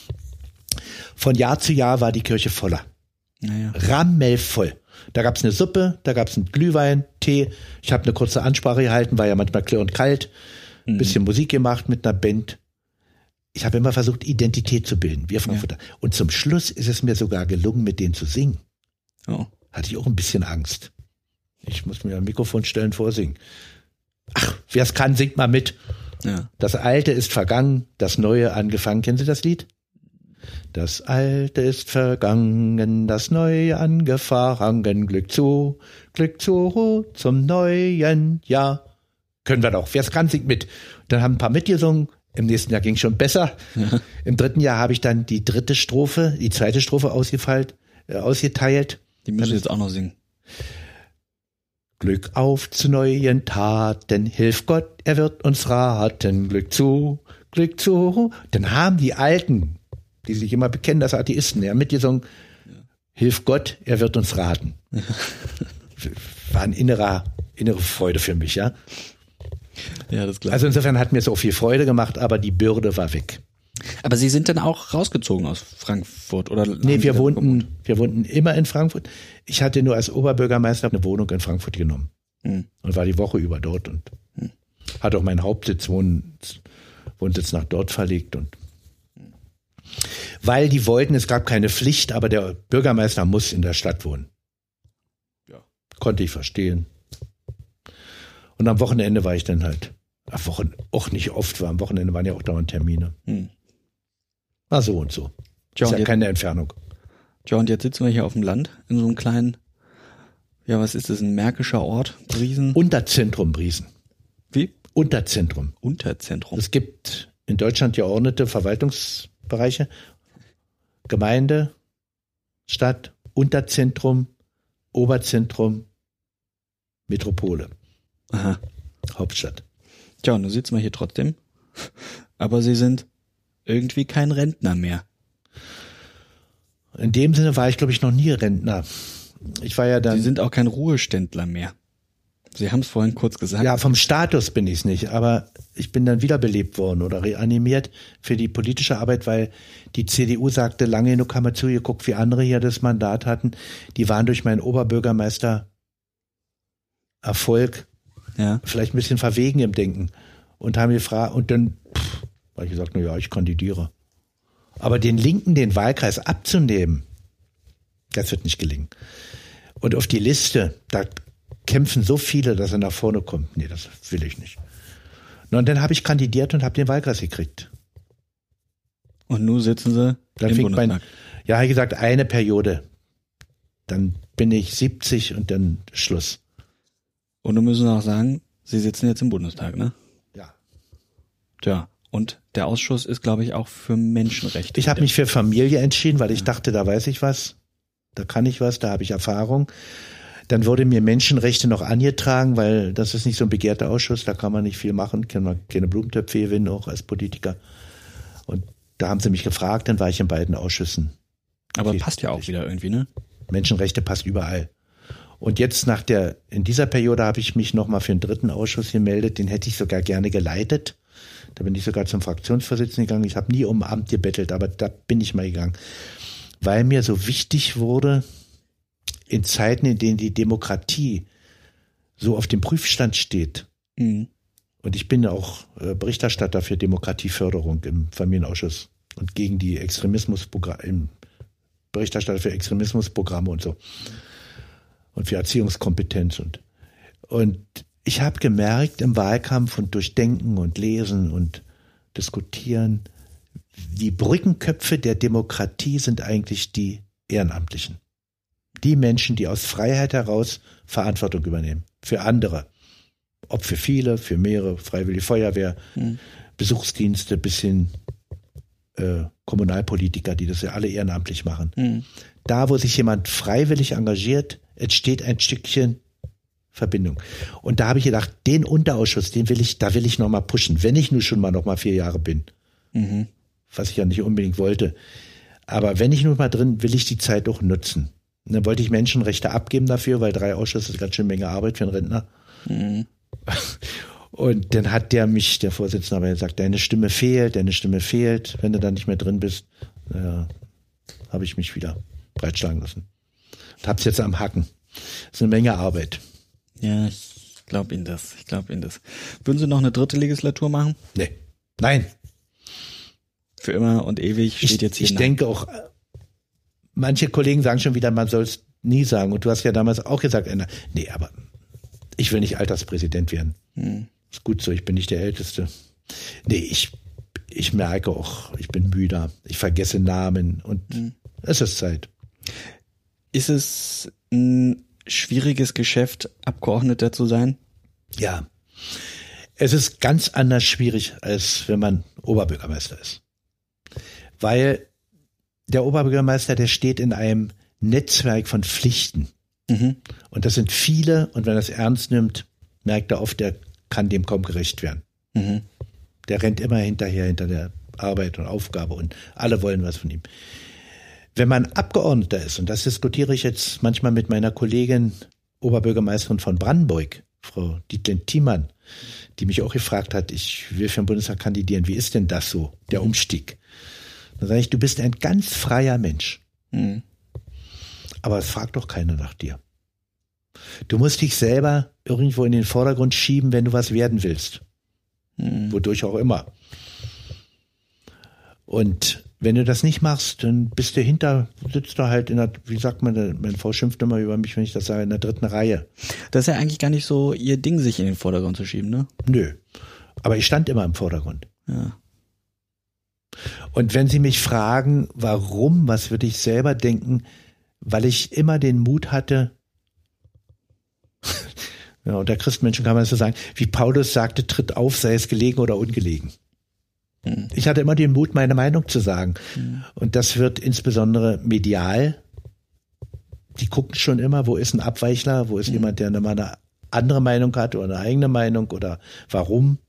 Von Jahr zu Jahr war die Kirche voller. Naja. Rammelvoll. Da gab's eine Suppe, da gab's einen Glühwein, Tee. Ich habe eine kurze Ansprache gehalten, war ja manchmal klirrend kalt. Ein mhm. bisschen Musik gemacht mit einer Band. Ich habe immer versucht, Identität zu bilden. Wir Frankfurter. Ja. Und zum Schluss ist es mir sogar gelungen, mit denen zu singen. Oh. Hatte ich auch ein bisschen Angst. Ich muss mir ein Mikrofon stellen, vorsingen. Ach, wer es kann, singt mal mit. Ja. Das Alte ist vergangen, das Neue angefangen. Kennen Sie das Lied? Das Alte ist vergangen, das Neue angefangen. Glück zu, Glück zu zum neuen Jahr. Können wir doch. Wer es kann, singt mit. Dann haben ein paar mitgesungen. Im nächsten Jahr ging es schon besser. Ja. Im dritten Jahr habe ich dann die dritte Strophe, die zweite Strophe ausgefeilt, äh, ausgeteilt. Die müssen jetzt auch noch singen. Glück auf zu neuen Taten, hilf Gott, er wird uns raten. Glück zu, Glück zu. Dann haben die Alten, die sich immer bekennen, das Atheisten, ja, mitgesungen, ja. Hilf Gott, er wird uns raten. Ja. War ein innerer, innere Freude für mich, ja. Ja, das klar. Also insofern hat mir es auch viel Freude gemacht, aber die Bürde war weg. Aber Sie sind dann auch rausgezogen aus Frankfurt, oder? Nee, wir wohnten, wir wohnten immer in Frankfurt. Ich hatte nur als Oberbürgermeister eine Wohnung in Frankfurt genommen. Hm. Und war die Woche über dort und hm. hatte auch meinen Hauptsitz, Wohnsitz, Wohnsitz nach dort verlegt und hm. weil die wollten, es gab keine Pflicht, aber der Bürgermeister muss in der Stadt wohnen. Ja. Konnte ich verstehen. Und am Wochenende war ich dann halt, am Wochen, auch nicht oft, war am Wochenende waren ja auch dauernd Termine. Hm. War so und so. Ja, ist ja ja keine Entfernung. Ja, und jetzt sitzen wir hier auf dem Land, in so einem kleinen, ja, was ist das, ein märkischer Ort, Briesen? Unterzentrum Briesen. Wie? Unterzentrum. Unterzentrum. Es gibt in Deutschland geordnete Verwaltungsbereiche, Gemeinde, Stadt, Unterzentrum, Oberzentrum, Metropole. Aha. Hauptstadt. Tja, und nun sitzen wir hier trotzdem. Aber Sie sind irgendwie kein Rentner mehr. In dem Sinne war ich, glaube ich, noch nie Rentner. Ich war ja dann. Sie sind auch kein Ruheständler mehr. Sie haben es vorhin kurz gesagt. Ja, vom Status bin ich es nicht, aber ich bin dann wiederbelebt worden oder reanimiert für die politische Arbeit, weil die C D U sagte, lange genug haben wir zugeguckt, wie andere hier das Mandat hatten. Die waren durch meinen Oberbürgermeister Erfolg ja. vielleicht ein bisschen verwegen im Denken und haben gefragt, und dann pff, habe ich gesagt, na ja, ich kandidiere. Aber den Linken den Wahlkreis abzunehmen, das wird nicht gelingen. Und auf die Liste, da kämpfen so viele, dass er nach vorne kommt. Nee, das will ich nicht. Und dann habe ich kandidiert und habe den Wahlkreis gekriegt. Und nun sitzen Sie dann im fing Bundestag. Mein, ja, wie gesagt, eine Periode. Dann bin ich siebzig und dann Schluss. Und nun müssen Sie auch sagen, Sie sitzen jetzt im Bundestag, ne? Ja. Tja, und der Ausschuss ist, glaube ich, auch für Menschenrechte. Ich habe mich für Familie entschieden, weil ich dachte, da weiß ich was. Da kann ich was, da habe ich Erfahrung. Dann wurde mir Menschenrechte noch angetragen, weil das ist nicht so ein begehrter Ausschuss, da kann man nicht viel machen, kann man keine Blumentöpfe gewinnen, auch als Politiker. Und da haben sie mich gefragt, dann war ich in beiden Ausschüssen. Aber passt ja auch wieder irgendwie, ne? Menschenrechte passt überall. Und jetzt nach der, in dieser Periode habe ich mich nochmal für einen dritten Ausschuss gemeldet, den hätte ich sogar gerne geleitet. Da bin ich sogar zum Fraktionsvorsitzenden gegangen. Ich habe nie um Amt gebettelt, aber da bin ich mal gegangen. Weil mir so wichtig wurde, in Zeiten, in denen die Demokratie so auf dem Prüfstand steht, mhm. und ich bin auch äh, Berichterstatter für Demokratieförderung im Familienausschuss und gegen die Extremismusprogramme, im Berichterstatter für Extremismusprogramme und so und für Erziehungskompetenz und und ich habe gemerkt im Wahlkampf und durch Denken und Lesen und Diskutieren, die Brückenköpfe der Demokratie sind eigentlich die Ehrenamtlichen. Die Menschen, die aus Freiheit heraus Verantwortung übernehmen. Für andere. Ob für viele, für mehrere, Freiwillige Feuerwehr, mhm. Besuchsdienste bis hin äh, Kommunalpolitiker, die das ja alle ehrenamtlich machen. Mhm. Da, wo sich jemand freiwillig engagiert, entsteht ein Stückchen Verbindung. Und da habe ich gedacht, den Unterausschuss, den will ich, da will ich nochmal pushen, wenn ich nur schon mal nochmal vier Jahre bin. Mhm. Was ich ja nicht unbedingt wollte. Aber wenn ich nun mal drin, will ich die Zeit auch nutzen. Und dann wollte ich Menschenrechte abgeben dafür, weil drei Ausschüsse ist ganz schön Menge Arbeit für einen Rentner. Mhm. Und dann hat der mich, der Vorsitzende, aber gesagt, deine Stimme fehlt, deine Stimme fehlt, wenn du da nicht mehr drin bist. Naja, habe ich mich wieder breitschlagen lassen. Und hab's jetzt am Hacken. Das ist eine Menge Arbeit. Ja, ich glaube Ihnen das. Ich glaube Ihnen das. Würden Sie noch eine dritte Legislatur machen? Nee. Nein. Für immer und ewig steht ich, jetzt hier. Ich nach. denke auch, manche Kollegen sagen schon wieder, man soll es nie sagen. Und du hast ja damals auch gesagt, nee, aber ich will nicht Alterspräsident werden. Hm. Ist gut so, ich bin nicht der Älteste. Nee, ich, ich merke auch, ich bin müde. Ich vergesse Namen und hm. es ist Zeit. Ist es ein schwieriges Geschäft, Abgeordneter zu sein? Ja. Es ist ganz anders schwierig, als wenn man Oberbürgermeister ist. Weil der Oberbürgermeister, der steht in einem Netzwerk von Pflichten. Mhm. Und das sind viele, und wenn er es ernst nimmt, merkt er oft, der kann dem kaum gerecht werden. Mhm. Der rennt immer hinterher, hinter der Arbeit und Aufgabe und alle wollen was von ihm. Wenn man Abgeordneter ist, und das diskutiere ich jetzt manchmal mit meiner Kollegin, Oberbürgermeisterin von Brandenburg, Frau Dietlen-Thiemann, die mich auch gefragt hat, ich will für den Bundestag kandidieren, wie ist denn das so, der Umstieg? Dann sage ich, du bist ein ganz freier Mensch. Mhm. Aber es fragt doch keiner nach dir. Du musst dich selber irgendwo in den Vordergrund schieben, wenn du was werden willst. Mhm. Wodurch auch immer. Und wenn du das nicht machst, dann bist du hinter, sitzt du halt in der, wie sagt man, meine Frau schimpft immer über mich, wenn ich das sage, in der dritten Reihe. Das ist ja eigentlich gar nicht so ihr Ding, sich in den Vordergrund zu schieben, ne? Nö. Aber ich stand immer im Vordergrund. Ja. Und wenn Sie mich fragen, warum, was würde ich selber denken, weil ich immer den Mut hatte, ja, unter Christenmenschen kann man so sagen, wie Paulus sagte, tritt auf, sei es gelegen oder ungelegen. Mhm. Ich hatte immer den Mut, meine Meinung zu sagen. Mhm. Und das wird insbesondere medial, die gucken schon immer, wo ist ein Abweichler, wo ist mhm. jemand, der mal eine andere Meinung hat oder eine eigene Meinung oder warum.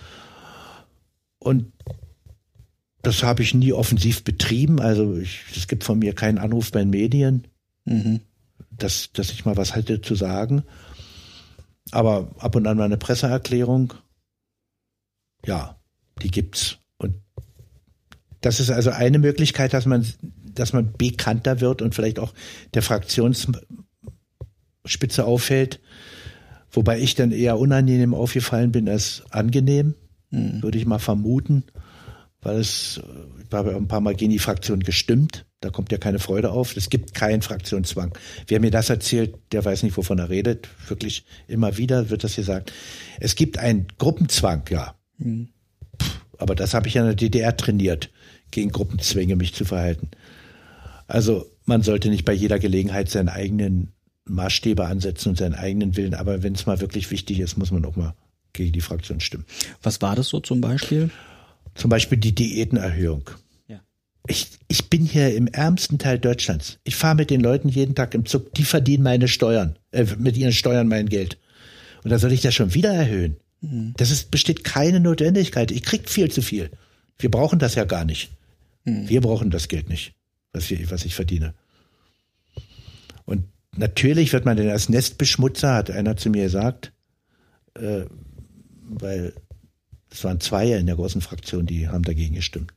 Und das habe ich nie offensiv betrieben. Also ich, es gibt von mir keinen Anruf bei den Medien, mhm. dass, dass ich mal was hätte zu sagen. Aber ab und an mal eine Presseerklärung, ja, die gibt's. Und das ist also eine Möglichkeit, dass man, dass man bekannter wird und vielleicht auch der Fraktionsspitze auffällt. Wobei ich dann eher unangenehm aufgefallen bin als angenehm, mhm. würde ich mal vermuten. Weil es, ich habe ja ein paar Mal gegen die Fraktion gestimmt, da kommt ja keine Freude auf. Es gibt keinen Fraktionszwang. Wer mir das erzählt, der weiß nicht, wovon er redet. Wirklich immer wieder wird das gesagt. Es gibt einen Gruppenzwang, ja. Mhm. Aber das habe ich ja in der D D R trainiert, gegen Gruppenzwänge mich zu verhalten. Also man sollte nicht bei jeder Gelegenheit seinen eigenen Maßstäbe ansetzen und seinen eigenen Willen. Aber wenn es mal wirklich wichtig ist, muss man auch mal gegen die Fraktion stimmen. Was war das so zum Beispiel? Zum Beispiel die Diätenerhöhung. Ja. Ich, ich bin hier im ärmsten Teil Deutschlands. Ich fahre mit den Leuten jeden Tag im Zug. Die verdienen meine Steuern, äh, mit ihren Steuern mein Geld. Und da soll ich das schon wieder erhöhen? Mhm. Das ist, besteht keine Notwendigkeit. Ich krieg viel zu viel. Wir brauchen das ja gar nicht. Mhm. Wir brauchen das Geld nicht, was, wir, was ich verdiene. Und natürlich wird man denn als Nestbeschmutzer, hat einer zu mir gesagt, äh, weil es waren zwei in der großen Fraktion, die haben dagegen gestimmt.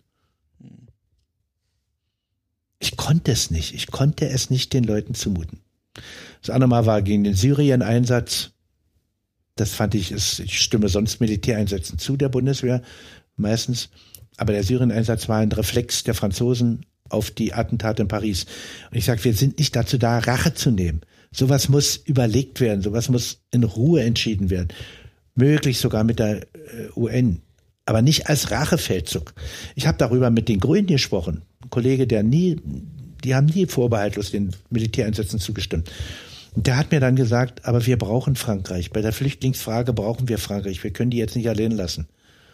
Ich konnte es nicht. Ich konnte es nicht den Leuten zumuten. Das andere Mal war gegen den Syrien-Einsatz. Das fand ich, ist, ich stimme sonst Militäreinsätzen zu der Bundeswehr meistens. Aber der Syrien-Einsatz war ein Reflex der Franzosen auf die Attentate in Paris. Und ich sage, wir sind nicht dazu da, Rache zu nehmen. Sowas muss überlegt werden. Sowas muss in Ruhe entschieden werden. Möglich sogar mit der äh, U N, aber nicht als Rachefeldzug. Ich habe darüber mit den Grünen gesprochen. Ein Kollege, der nie, die haben nie vorbehaltlos den Militäreinsätzen zugestimmt. Und der hat mir dann gesagt, aber wir brauchen Frankreich. Bei der Flüchtlingsfrage brauchen wir Frankreich. Wir können die jetzt nicht allein lassen.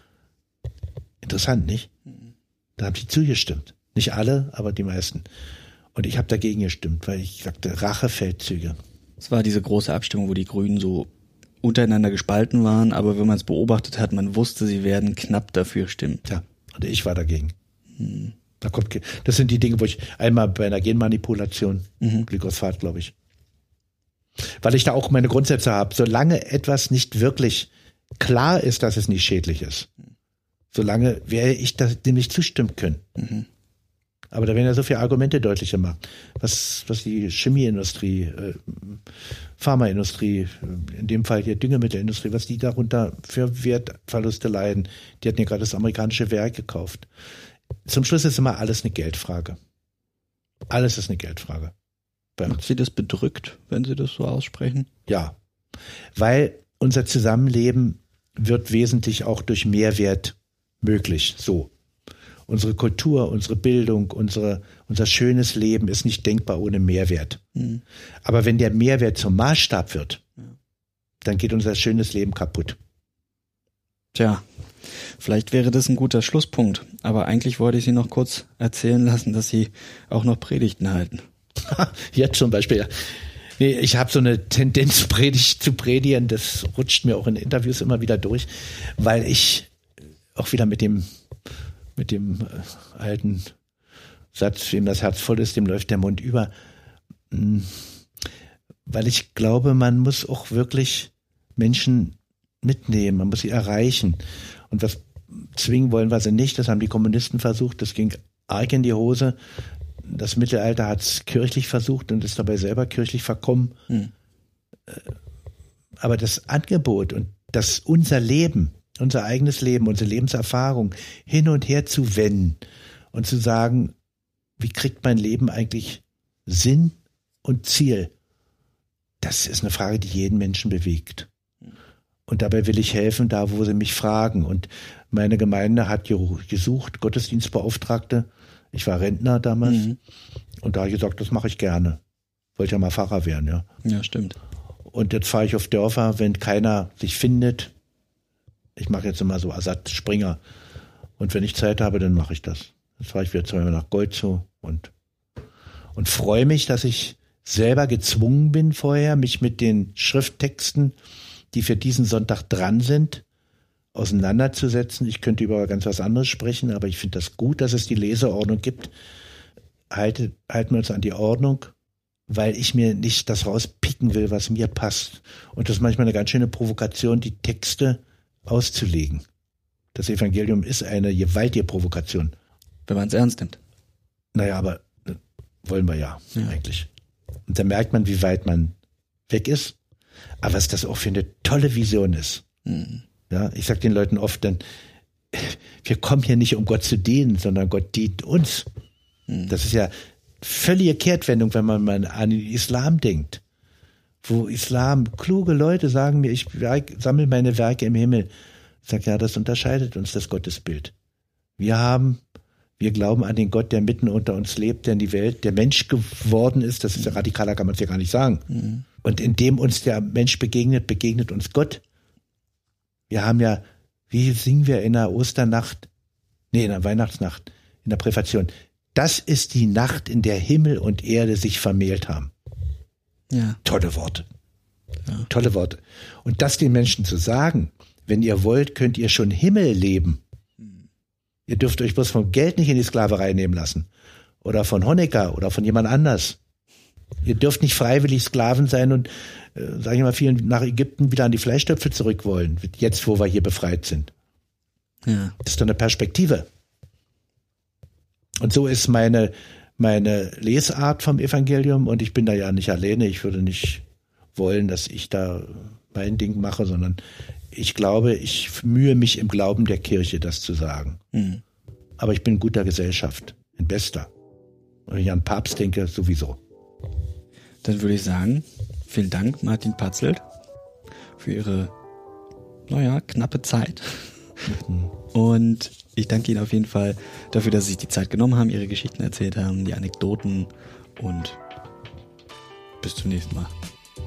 Interessant, nicht? Da haben sie zugestimmt. Nicht alle, aber die meisten. Und ich habe dagegen gestimmt, weil ich sagte, Rachefeldzüge. Es war diese große Abstimmung, wo die Grünen so untereinander gespalten waren, aber wenn man es beobachtet hat, man wusste, sie werden knapp dafür stimmen. Ja, und ich war dagegen. Hm. Da kommt, das sind die Dinge, wo ich einmal bei einer Genmanipulation, mhm. Glyphosat, glaube ich, weil ich da auch meine Grundsätze habe, solange etwas nicht wirklich klar ist, dass es nicht schädlich ist, solange werde ich dem nicht zustimmen können. Mhm. Aber da werden ja so viele Argumente deutlich gemacht, was, was die Chemieindustrie, äh, Pharmaindustrie, in dem Fall hier Düngemittelindustrie, was die darunter für Wertverluste leiden. Die hatten ja gerade das amerikanische Werk gekauft. Zum Schluss ist immer alles eine Geldfrage. Alles ist eine Geldfrage. Macht Sie das bedrückt, wenn Sie das so aussprechen? Ja, weil unser Zusammenleben wird wesentlich auch durch Mehrwert möglich, so. Unsere Kultur, unsere Bildung, unsere, unser schönes Leben ist nicht denkbar ohne Mehrwert. Mhm. Aber wenn der Mehrwert zum Maßstab wird, ja. dann geht unser schönes Leben kaputt. Tja, vielleicht wäre das ein guter Schlusspunkt. Aber eigentlich wollte ich Sie noch kurz erzählen lassen, dass Sie auch noch Predigten halten. Jetzt zum Beispiel. Nee, ich habe so eine Tendenz, Predigt zu predigen. Das rutscht mir auch in Interviews immer wieder durch, weil ich auch wieder mit dem mit dem äh, alten Satz, wem das Herz voll ist, dem läuft der Mund über. Hm. Weil ich glaube, man muss auch wirklich Menschen mitnehmen, man muss sie erreichen. Und was zwingen wollen wir sie nicht, das haben die Kommunisten versucht, das ging arg in die Hose. Das Mittelalter hat es kirchlich versucht und ist dabei selber kirchlich verkommen. Hm. Aber das Angebot und das unser Leben, unser eigenes Leben, unsere Lebenserfahrung hin und her zu wenden und zu sagen, wie kriegt mein Leben eigentlich Sinn und Ziel? Das ist eine Frage, die jeden Menschen bewegt. Und dabei will ich helfen, da wo sie mich fragen. Und meine Gemeinde hat gesucht, Gottesdienstbeauftragte. Ich war Rentner damals. Mhm. Und da habe ich gesagt, das mache ich gerne. Wollte ja mal Pfarrer werden, ja. Ja, stimmt. Und jetzt fahre ich auf Dörfer, wenn keiner sich findet. Ich mache jetzt immer so Ersatzspringer. Und wenn ich Zeit habe, dann mache ich das. Jetzt fahre ich wieder zweimal nach Goldzow und, und freue mich, dass ich selber gezwungen bin vorher, mich mit den Schrifttexten die für diesen Sonntag dran sind, auseinanderzusetzen. Ich könnte über ganz was anderes sprechen, aber ich finde das gut, dass es die Leseordnung gibt. Halte, halten wir uns an die Ordnung, weil ich mir nicht das rauspicken will, was mir passt. Und das ist manchmal eine ganz schöne Provokation, die Texte auszulegen. Das Evangelium ist eine gewaltige Provokation. Wenn man es ernst nimmt. Naja, aber wollen wir ja, ja eigentlich. Und da merkt man, wie weit man weg ist. Aber was das auch für eine tolle Vision ist. Mhm. Ja, ich sag den Leuten oft dann, wir kommen hier nicht, um Gott zu dienen, sondern Gott dient uns. Mhm. Das ist ja völlige Kehrtwendung, wenn man mal an den Islam denkt. Wo Islam, kluge Leute sagen mir, ich sammle meine Werke im Himmel. Ich sage, ja, das unterscheidet uns, das Gottesbild. Wir haben, wir glauben an den Gott, der mitten unter uns lebt, der in die Welt, der Mensch geworden ist. Das ist ja radikaler, kann man es ja gar nicht sagen. Mhm. Und indem uns der Mensch begegnet, begegnet uns Gott. Wir haben ja, wie singen wir in der Osternacht, nee, in der Weihnachtsnacht, in der Präfation. Das ist die Nacht, in der Himmel und Erde sich vermählt haben. Ja. Tolle Worte. Ja. Tolle Worte. Und das den Menschen zu sagen, wenn ihr wollt, könnt ihr schon Himmel leben. Mhm. Ihr dürft euch bloß vom Geld nicht in die Sklaverei nehmen lassen. Oder von Honecker oder von jemand anders. Ihr dürft nicht freiwillig Sklaven sein und, äh, sage ich mal, vielen nach Ägypten wieder an die Fleischtöpfe zurück wollen, jetzt wo wir hier befreit sind. Ja. Das ist doch eine Perspektive. Und so ist meine, meine Lesart vom Evangelium, und ich bin da ja nicht alleine. Ich würde nicht wollen, dass ich da mein Ding mache, sondern ich glaube, ich mühe mich im Glauben der Kirche, das zu sagen. Mhm. Aber ich bin in guter Gesellschaft, in bester. Und wenn ich an Papst denke, sowieso. Dann würde ich sagen, vielen Dank, Martin Patzelt, für Ihre, naja, knappe Zeit. Mhm. Und ich danke Ihnen auf jeden Fall dafür, dass Sie sich die Zeit genommen haben, Ihre Geschichten erzählt haben, die Anekdoten, und bis zum nächsten Mal.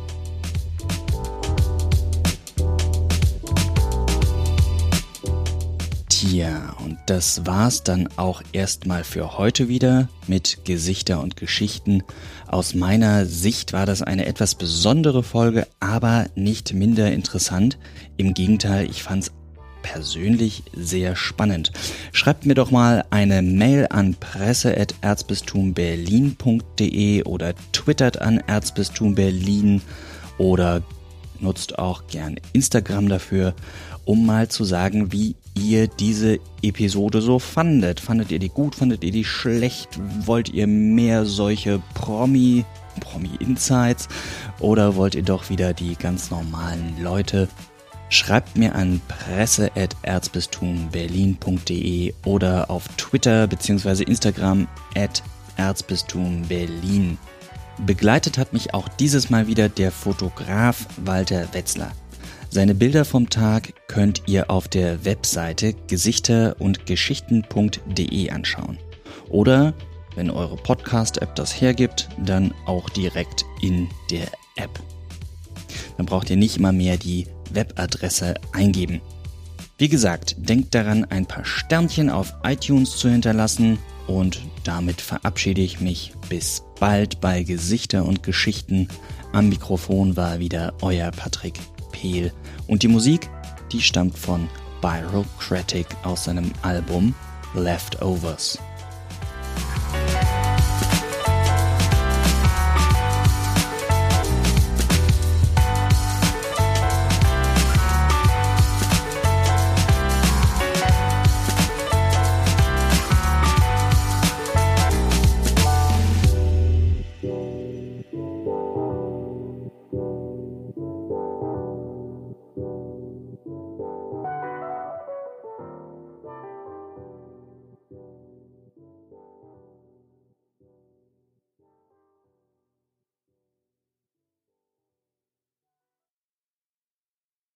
Tja, und das war's dann auch erstmal für heute wieder mit Gesichter und Geschichten. Aus meiner Sicht war das eine etwas besondere Folge, aber nicht minder interessant. Im Gegenteil, ich fand's persönlich sehr spannend. Schreibt mir doch mal eine Mail an presse at erzbistumberlin punkt de oder twittert an Erzbistum Berlin oder nutzt auch gern Instagram dafür, um mal zu sagen, wie ihr diese Episode so fandet. Fandet ihr die gut? Fandet ihr die schlecht? Wollt ihr mehr solche Promi, Promi-Insights? Oder wollt ihr doch wieder die ganz normalen Leute? Schreibt mir an presse at erzbistumberlin punkt de oder auf Twitter bzw. Instagram at erzbistumberlin. Begleitet hat mich auch dieses Mal wieder der Fotograf Walter Wetzler. Seine Bilder vom Tag könnt ihr auf der Webseite gesichter und geschichten punkt de anschauen. Oder, wenn eure Podcast-App das hergibt, dann auch direkt in der App. Dann braucht ihr nicht immer mehr die Webadresse eingeben. Wie gesagt, denkt daran, ein paar Sternchen auf iTunes zu hinterlassen, und damit verabschiede ich mich. Bis bald bei Gesichter und Geschichten. Am Mikrofon war wieder euer Patrick Pehl. Und die Musik, die stammt von Byrocratic aus seinem Album Leftovers.